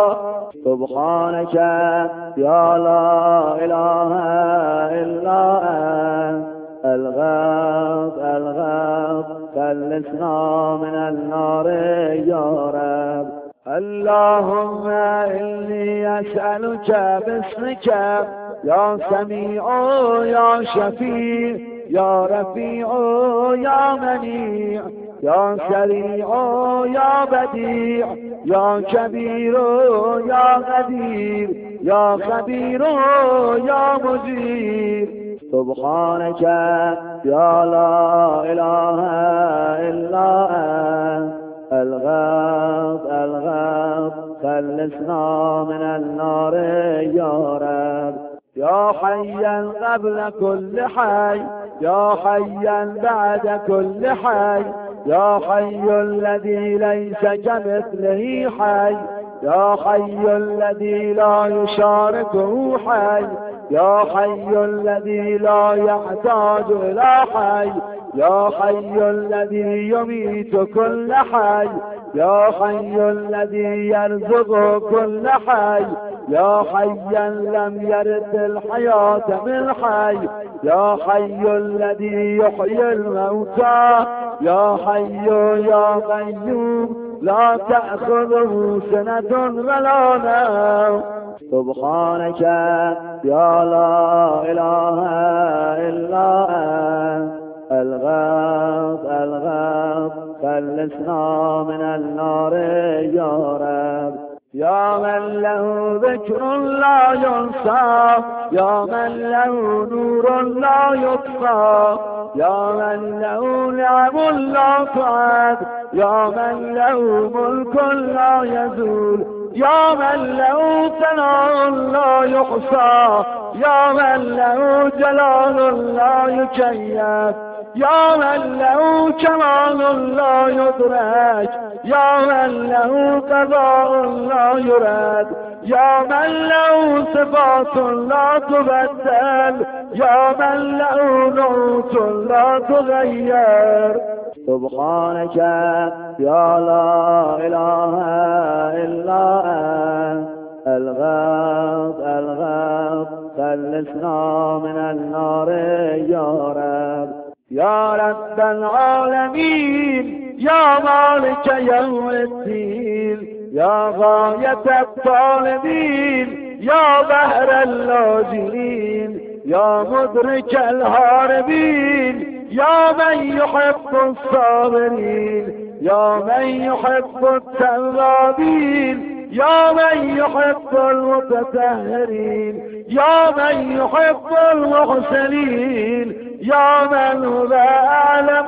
سبحانك يا لا إله إلا أنت الغاث الغاث، خلصنا من النار يا رب. اللهم إني أسألك باسمك يا سميع يا شفيع يا رفيع يا منيع يا سريع يا بديع يا كبير يا قدير يا خبير يا مجير. سبحانك يا لا إله إلا أنت الغاث الغاث، خلصنا من النار يا رب. يا حيا قبل كل حي، يا حيا بعد كل حي، يا حي الذي ليس كمثله حي، يا حي الذي لا يشاركه حي، يا حي الذي لا يحتاج إلى حي، يا حي الذي يميت كل حي، يا حي الذي يرزق كل حي، يا حيا لم يرث الحياة من حي، يا حي الذي يحيي الموتى، يا حي يا قيوم لا تأخذه سنة ولا نوم. سبحانك يا لا إله إلا أنت الغاث الغاث، خلصنا من النار يا رب. يا من له ذكر لا ينسى، يا من له نور لا يطفى، يا من له نعم لا تعد، يا من له ملك لا يزول، يا من له ثناء لا يحصى، يا من له جلال لا يكيف، يا من له كمال لا يدرك، يا من له قضاء لا يرد، يا من له صفات لا تبدل، يا من له نعوت لا تغير. سبحانك يا لا إله إلا أنت الغاث الغاث، خلصنا من النار يا رب. يا رب العالمين يا مالك يوم الدين، يا غاية الطالبين، يا بحر اللاجئين، يا مدرك الهاربين، يا من يحب الصابرين، يا من يحب التوابين، يا من يحب المتطهرين، يا من يحب المحسنين، يا من هو أعلم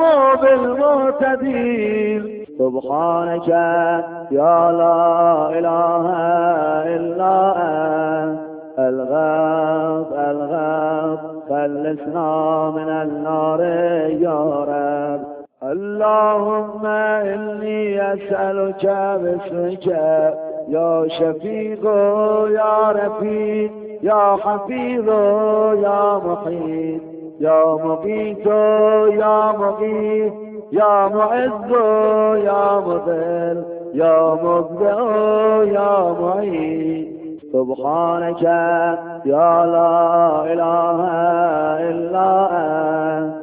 بالمهتدين. سبحانك يا لا إله إلا أنت الغاث الغاث، خلصنا من النار يا رب. اللهم إني أسألك باسمك يا شفيق يا رفيق يا حفيظ يا محيط يا مقيت يا مقيت يا معز يا مذل يا مبدع يا معيد. سبحانك يا لا إله إلا أنت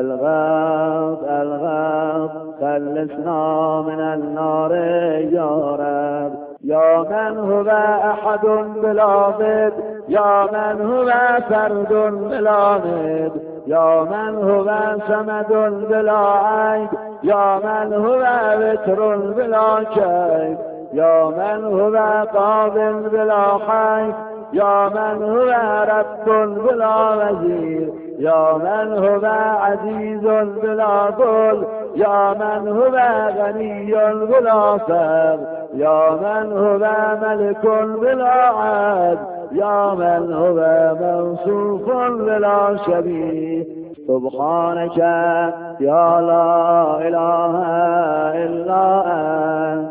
الغوث الغوث خلصنا من النار يا رب. يا من هو أحد بلا ضد يا من هو فرد بلا ند يا من هو صمد بلا عيب يا من هو وتر بلا كيف يا من هو قاض بلا حيف يا من هو رب بلا وزير يا من هو عزيز بلا ظل يا من هو غني بلا فقر يا من هو ملك بلا عاد يا من هو موصوف بلا شبيه. سبحانك يا لا إله إلا أنت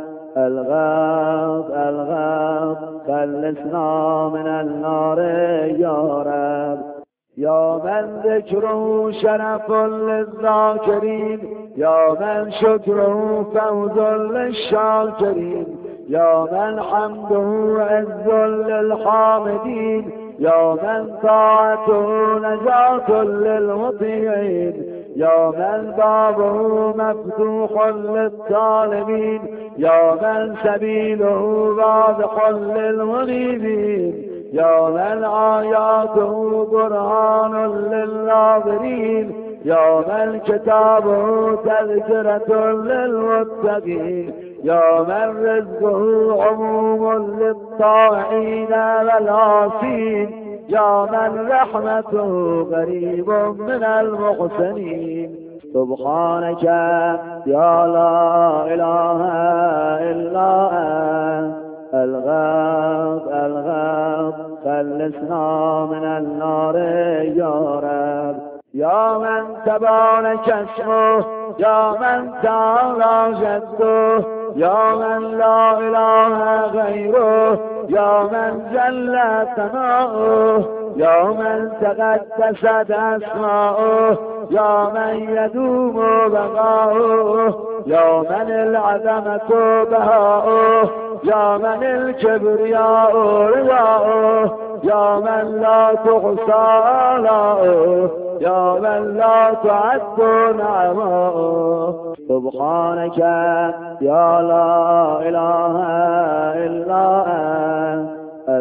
الغوث الغوث خلصنا من النار يا رب. يا من ذكره شرف للذاكرين يا من شكره فوز للشاكرين يا من حمده عز للحامدين يا من طاعته نجاة للمطيعين يا من بابه مفتوح للطالبين يا من سبيله واضح للمنيبين يا من آياته برهان للناظرين يا من كتابه تذكرة للمتقين يا من رزقه عموم للطاعين والعاصين يا من رحمته قريب من المحسنين. سبحانك يا لا إله إلا أنت الغوث الغوث خلصنا من النار يا رب. يا من تبارك اسمه يا من تعالى جده يا من لا إله غيره يا من جل ثناؤه يا من تقدست أسماؤه يا من يدوم بقاؤه يا من العظمة بهاؤه يا من الكبرياء رداؤه يا من لا تحصى آلاؤه يا من لا تعد نعماؤه. سبحانك يا لا إله إلا أنت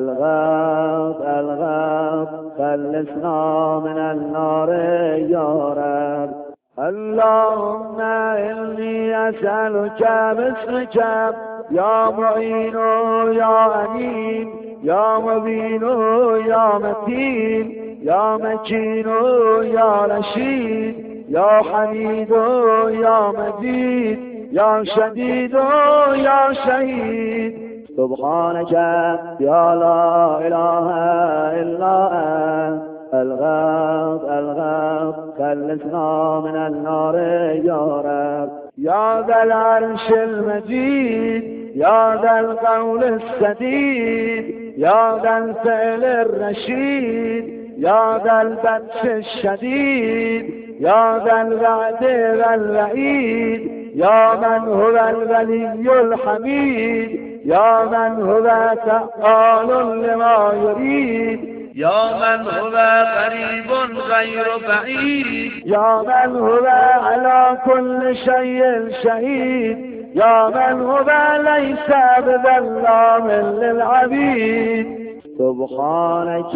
الغوث الغوث خلصنا من النار يا رب. اللهم إني أسألك باسمك يا معين يا أمين يا مبين يا متين يا مكين يا رشيد يا حميد يا مجيد يا شديد يا شهيد. سبحانك يا لا إله إلا أنت الغوث الغوث خلصنا من النار يا رب. يا ذا العرش المجيد يا ذا القول السديد يا ذا الفعل الرشيد يا ذا البطش الشديد يا ذا الوعد والوعيد يا من هو الولي الحميد يا من هو فعال لما يريد يا من هو قريب غير بعيد يا من هو على كل شيء شهيد يا من هو ليس بظلام للعبيد. سبحانك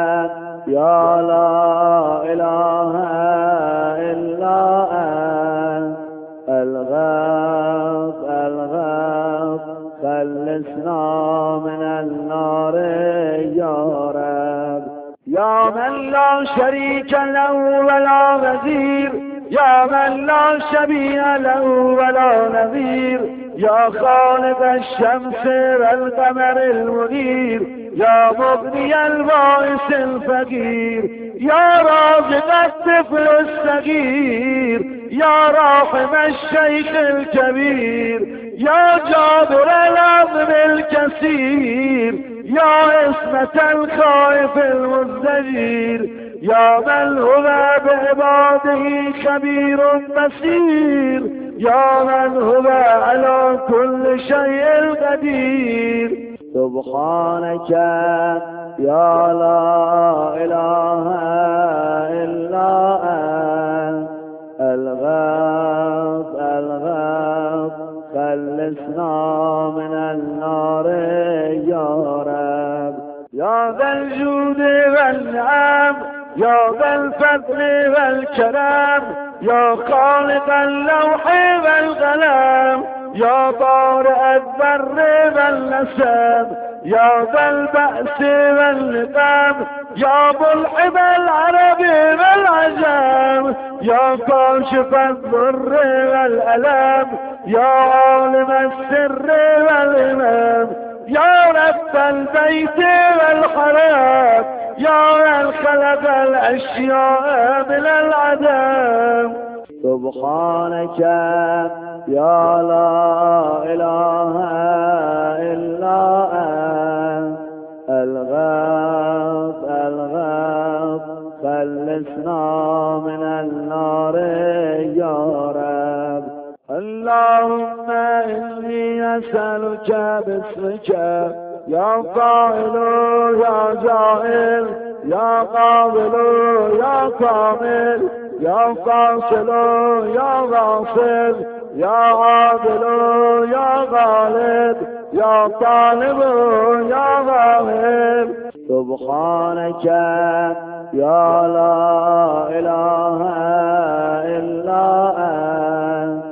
يا لا إله إلا أنت الغوث الغوث خلصنا من النار يا رب. يا من لا شريك له ولا نظير يا من لا شبيه له ولا نظير يا خالق الشمس والقمر المنير يا مغني البائس الفقير يا رازق الطفل الصغير، يا راحم الشيخ الكبير، يا جابر العظم الكثير، يا اسمة الخائف المزدجر، يا من هو بعباده خبير بصير، يا من هو على كل شيء قدير. سبحانك يا لا إله إلا أنت الغاث الغاث، خلصنا من النار يا رب. يا ذا الجود والنعم، يا ذا الفضل والكرم، يا خالق اللوح والقلم، يا بارئ البر والنسم، يا ذا البأس والنقم، يا ملحم العرب والعجم، يا كاشف الضر والألم، يا عالم السر والإمام، يا رب البيت والحرام، يا من خلق الأشياء من العدم. سبحانك يا لا إله إلا أنت الغاث الغاث، خلصنا من النار يا رب. اللهم إني أسألك باسمك يا قائل يا جائل، يا قابل يا كامل، يا فاصل يا غافل، يا عادل يا غالب، يا طالب يا غالب. سبحانك يا لا إله إلا أنت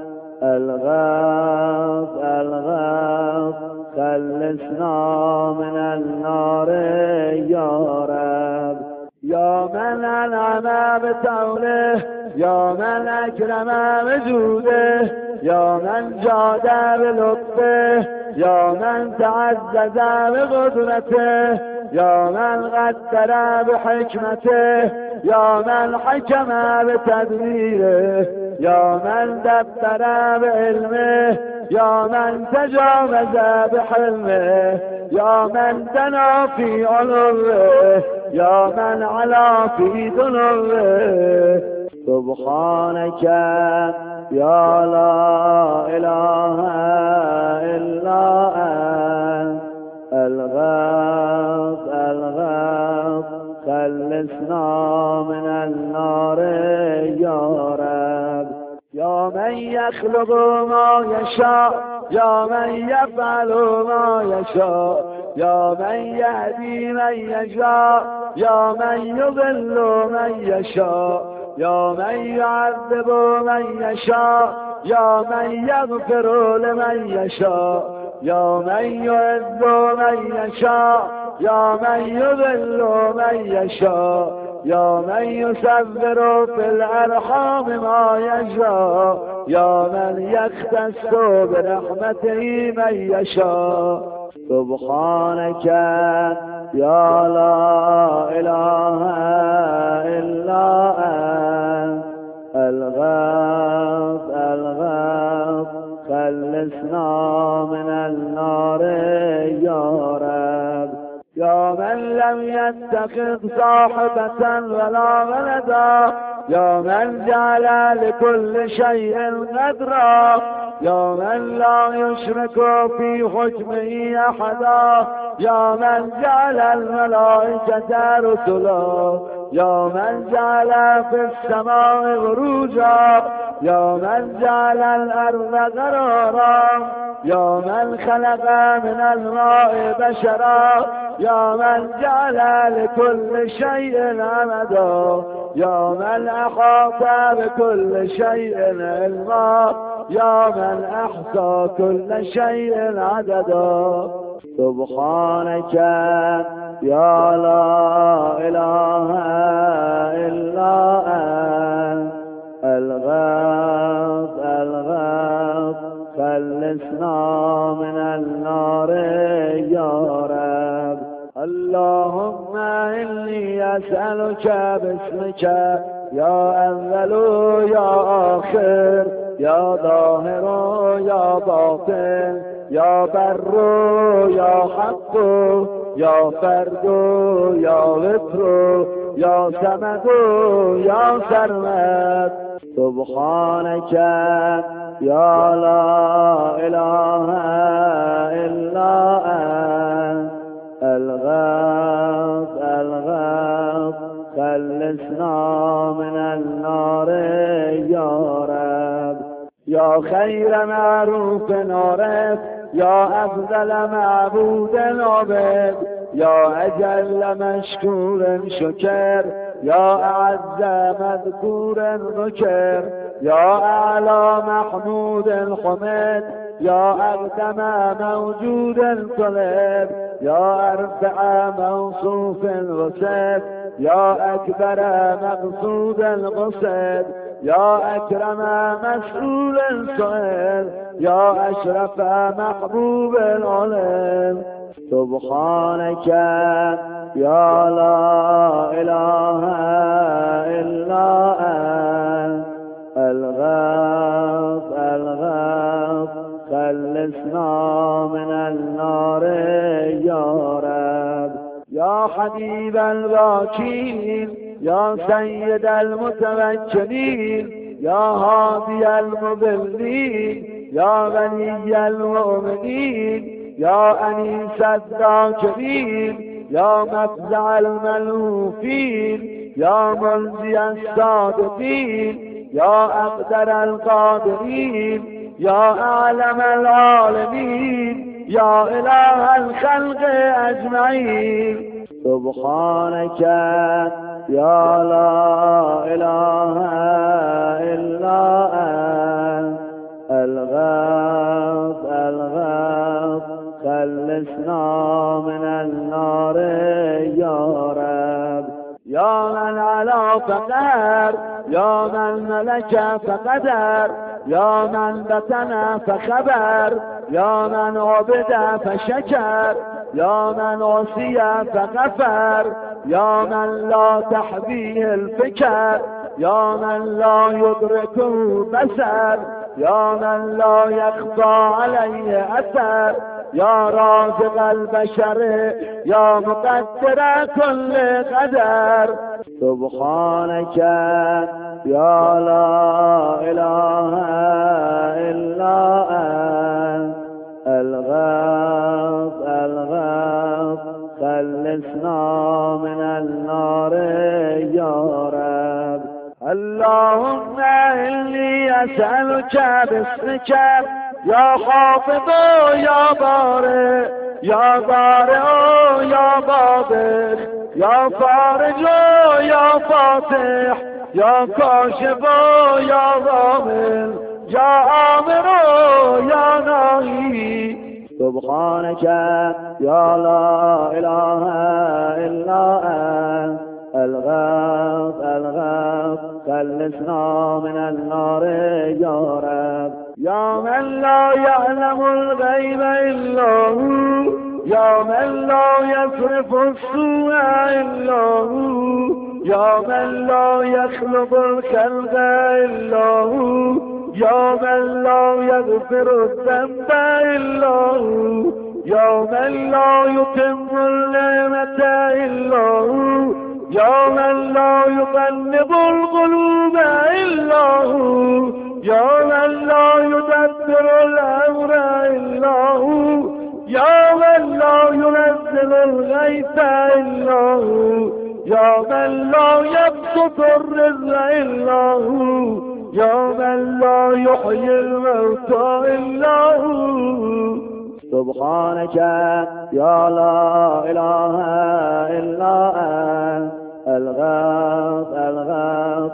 الغاث الغاث، خلصنا من النار يا رب. يا من أنعم بتوله، يا من أكرم بجوده، يا من جاد بلطفه، يا من تعزز بقدرته، يا من قدر بحكمته، يا من حكم بتدبيره، يا من دبر بعلمه، يا من تجاوز بحلمه، يا من دنا في علوه، يا من علا في ذنوبه. سبحانك يا لا إله إلا أنت الغاث الغاث، خلصنا من النار يا رب. يا من يخلق ما يشاء، يا من يفعل ما يشاء، يا من يهدي من يشاء، يا من يضل من يشاء، يا من يعذب من يشاء، يا من يغفر لمن يشاء، يا من يعز من يشاء، يا من يذل من يشاء، يا من يسبر في الأرحام ما يشاء، يا من يختص برحمته من يشاء. سبحانك يا لا إله إلا أنت الغاث الغاث، خلصنا من النار يا رب. يا من لم يتخذ صاحبة ولا ولدا، يا من جعل لكل شيء قدرا، يا من لا يشرك في حكمه أحدا، يا من جعل الملائكة رسلا، يا من جعل في السماء بروجا، يا من جعل الأرض قرارا، يا من خلق من الماء بشرا، يا من جعل لكل شيء عمدا، يا من أحاط بكل شيء علما، يا من أحصى كل شيء عددا. سبحانك يا لا إله إلا أنت الغاث الغاث، خلصنا من النار يا رب. اللهم إني أسألك باسمك يا أول يا آخر يا ظاهر يا باطن يا بر يا حق يا فرد يا وتر يا صمد يا سرمد سبحانك يا لا إله إلا أنت الغاث الغاث خلصنا من النار يا رب يا خير معروف عرف يا أفضل معبود عبد يا أجل مشكور شكر يا أعز مذكور ذكر يا أعلى محمود حمد يا أقدم موجود طلب يا أرفع موصوف وصف يا أكبر مقصود القصد يا أكرم مسؤول سؤال يا أشرف محبوب العلم سبحانك يا لا إله إلا أنت الغاث الغاث خلصنا من النار يا رب يا حبيب الباكين يا سيد المتوكلين يا هادي المضلين يا غني المؤمنين يا أنيس الذاكرين يا مفزع الملهوفين يا منزي الصادقين يا أقدر القادرين يا أعلم العالمين يا إله الخلق أجمعين سبحانك يا لا إله إلا أنت الغاث الغاث خلصنا من النار يا رب يا من على فقهر يا من ملك فقدر يا من بطن فخبر يا من عبد فشكر يا من عصي فغفر يا من لا تحويه الفكر يا من لا يدركه بصر يا من لا يخفى عليه أثر يا رازق البشر يا مقدر كل قدر سبحانك يا لا إله إلا أنت الغاث الغاث خلصنا من النار يا رب اللهم إني أسألك باسمك يا حافظ يا بارئ يا بارئ يا بابر يا فارج يا فاتح يا كاشف يا ضامن يا آمر يا ناهي سبحانك يا لا إله إلا أنت الغاث الغاث خلصنا من النار يا رب يا من لا يعلم الغيب إلا هو يا من لا يصرف السوء إلا هو يا من لا يخلق الخلق إلا هو يا من لا يغفر الذنب إلا هو يا من لا يتم النعمة إلا هو يا من لا يقلب القلوب إلا هو يا من لا يدبر الأمر إلا هو يا من لا ينزل الغيث إلا هو يا من لا يبسط الرزق إلا هو يا من لا يحيي الموتى إلا هو سبحانك يا لا إله إلا أنت الغاث الغاث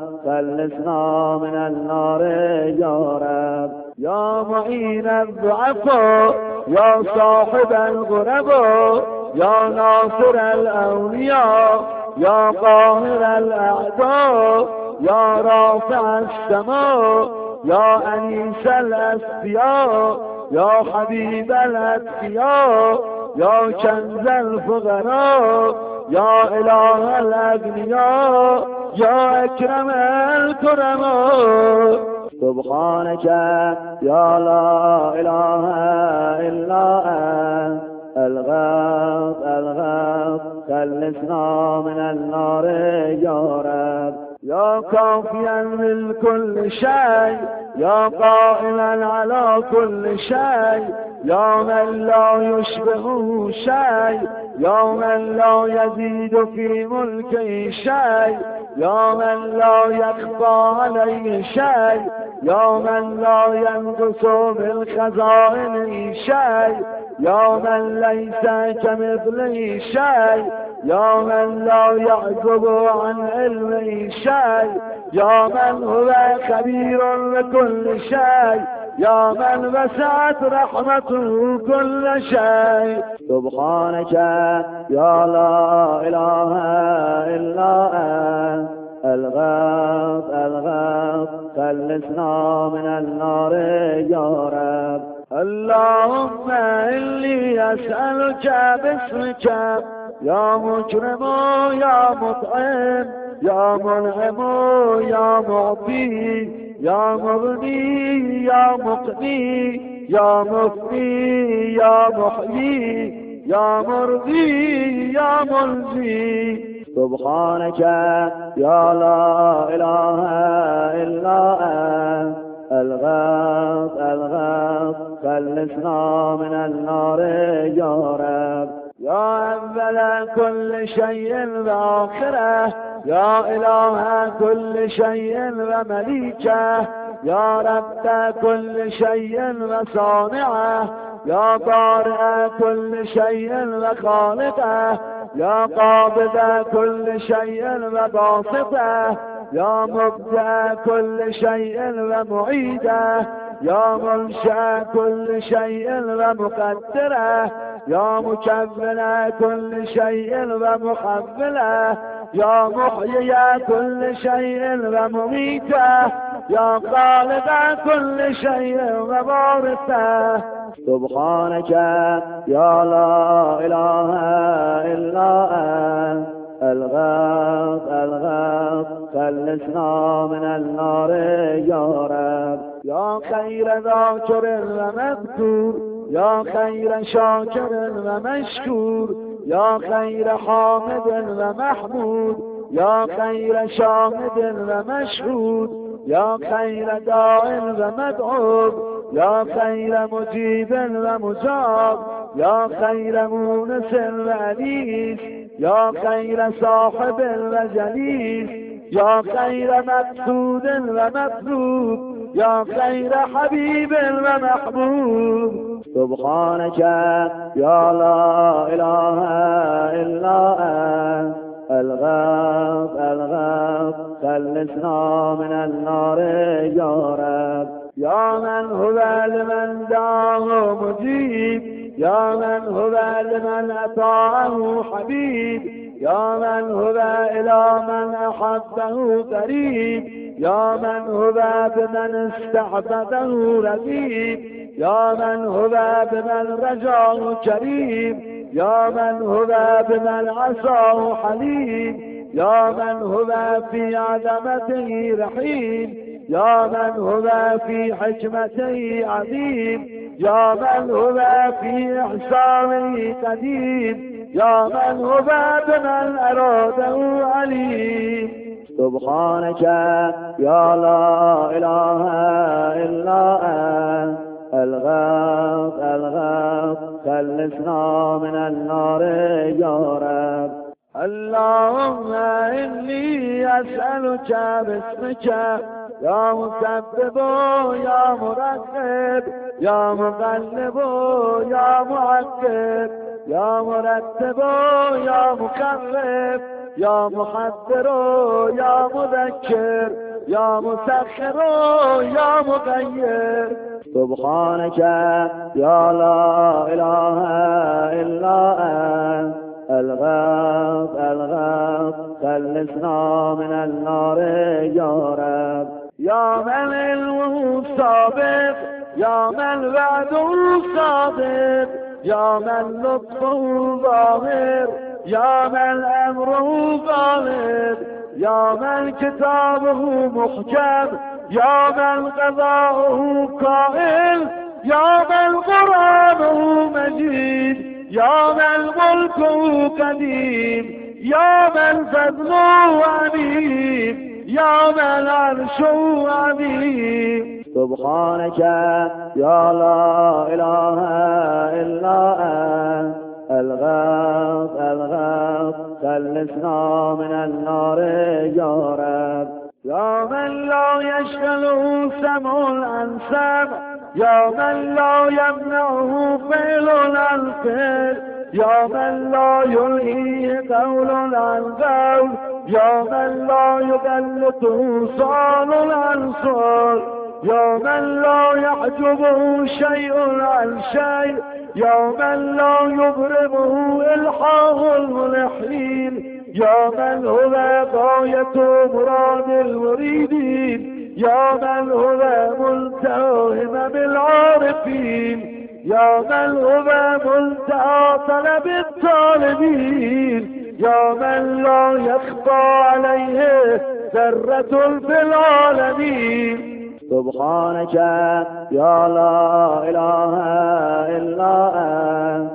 خلصنا من النار يا رب يا معين الضعفاء يا صاحب الغرباء يا ناصر الأولياء يا قاهر الأعداء يا رافع السماء يا أنيس الأسفياء يا حبيب الأتقياء يا كنز الفقراء يا إله الأغنياء يا أكرم الكرماء سبحانك يا لا إله إلا أنت الغاث الغاث خلصنا من النار يا رب يا كافيا من كل شيء يا قائما على كل شيء يا من لا يشبه شيء يا من لا يزيد في ملكه شيء يا من لا يخفى عليه شيء يا من لا ينقص بالخزائن شيء يا من ليس كمثله شيء يا من لا يعزب عن علمه شيء يا من هو خبير بكل شيء يا من وسعت رحمته كل شيء سبحانك يا لا إله إلا أنت الغاث الغاث خلصنا من النار يا رب اللهم إني أسألك باسمك يا مكرم يا مطعم يا منعم يا معطي يا مغني يا مقني يا مفني يا محيي يا مرضي يا ملزي سبحانك يا لا إله إلا أنت الغاث الغاث خلصنا من النار يا رب يا أول كل شيء وآخره يا إله كل شيء ومليكه يا رب كل شيء وصانعه يا بارئ كل شيء وخالقه يا قابض كل شيء وباسطه يا مبدع كل شيء ومعيده يا منشأ كل شيء ومقدره يا مكمل كل شيء ومحمله يا محيي كل شيء ومميته يا خالق كل شيء ووارثه سبحانك يا لا إله إلا أنت الغاث الغاث خلصنا من النار يا رب يا خير ذاكر ومذكور يا خير شاكر ومشكور يا خير حامد ومحمود يا خير شاهد ومشهود يا خير داع ومدعو يا خير مجيب ومجاب يا خير مونس وأنيس يا خير صاحب وجليس يا خير مقصود ومطلوب يا خير حبيب ومحبوب سبحانك يا لا إله إلا أنت الغاث الغاث خلصنا من النار يا رب يا من هو لمن دعاه مجيب يا من هو لمن أطاعه حبيب يا من هو إلى من أحبه قريب يا من هو بمن استحببه رقيب يا من هو بمن رجاه كريم يا من هو بمن عصاه حليم يا من هو في عظمته رحيم يا من هو في حكمته عظيم يا من هو في إحسانه قديم يا من هو بمن أراده عليم سبحانك يا لا إله إلا أنت الغاث الغاث خلصنا من النار يا رب اللهم إني أسألك باسمك يا مسبب يا مركب يا مقلب يا معقب يا مرتب يا مخفف يا محذر يا مذكر يا مسخر يا مغير سبحانك يا لا إله إلا أنت الغاث الغاث خلصنا من النار يا رب يا من علمه سابق يا من وعده صادق يا من لطفه ظاهر يا من أمره غالب، يا من كتابه محكم، يا من قضاؤه قائل، يا من قرآنه مجيد، يا من ملكه قديم، يا من فضله عميم، يا من عرشه عظيم. سبحانك يا لا إله إلا أنت الغاث الغاث خلصنا من النار يا رب. يا من لا يشغله سمع الأنساب، يا من لا يمنعه فعل عن فعل، يا من لا يلهيه قول عن قول، يا من لا يقلته سؤال عن سؤال، يا من لا يحجبه شيء عن شيء، يا من لا يبرمه إلحاح الملحين، يا من هو غاية مراد المريدين، يا من هو منتهى همم العارفين، يا من هو منتهى طلب الطالبين، يا من لا يخفى عليه ذرة في العالمين. سبحانك يا لا إله إلا أنت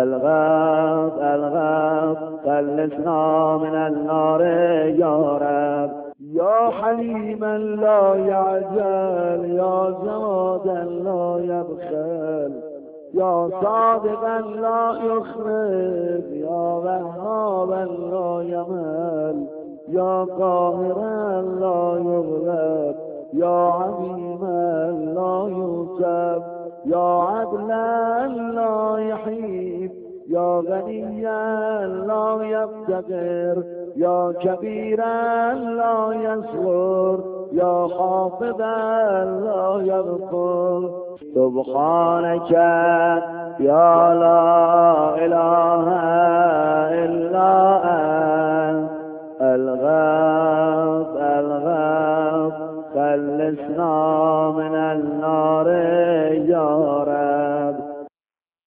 الغاث الغاث خلصنا من النار يا رب. يا حليما لا يعجل، يا جوادا لا يبخل، يا صادقا لا يخرب، يا وهابا لا يمل، يا قاهرا لا يغلب، يا عظيما لا يوصف، يا عدلا لا يحيب، يا غنيا لا يفتقر، يا كبيرا لا يصغر، يا خافضا لا يغفر. سبحانك يا لا إله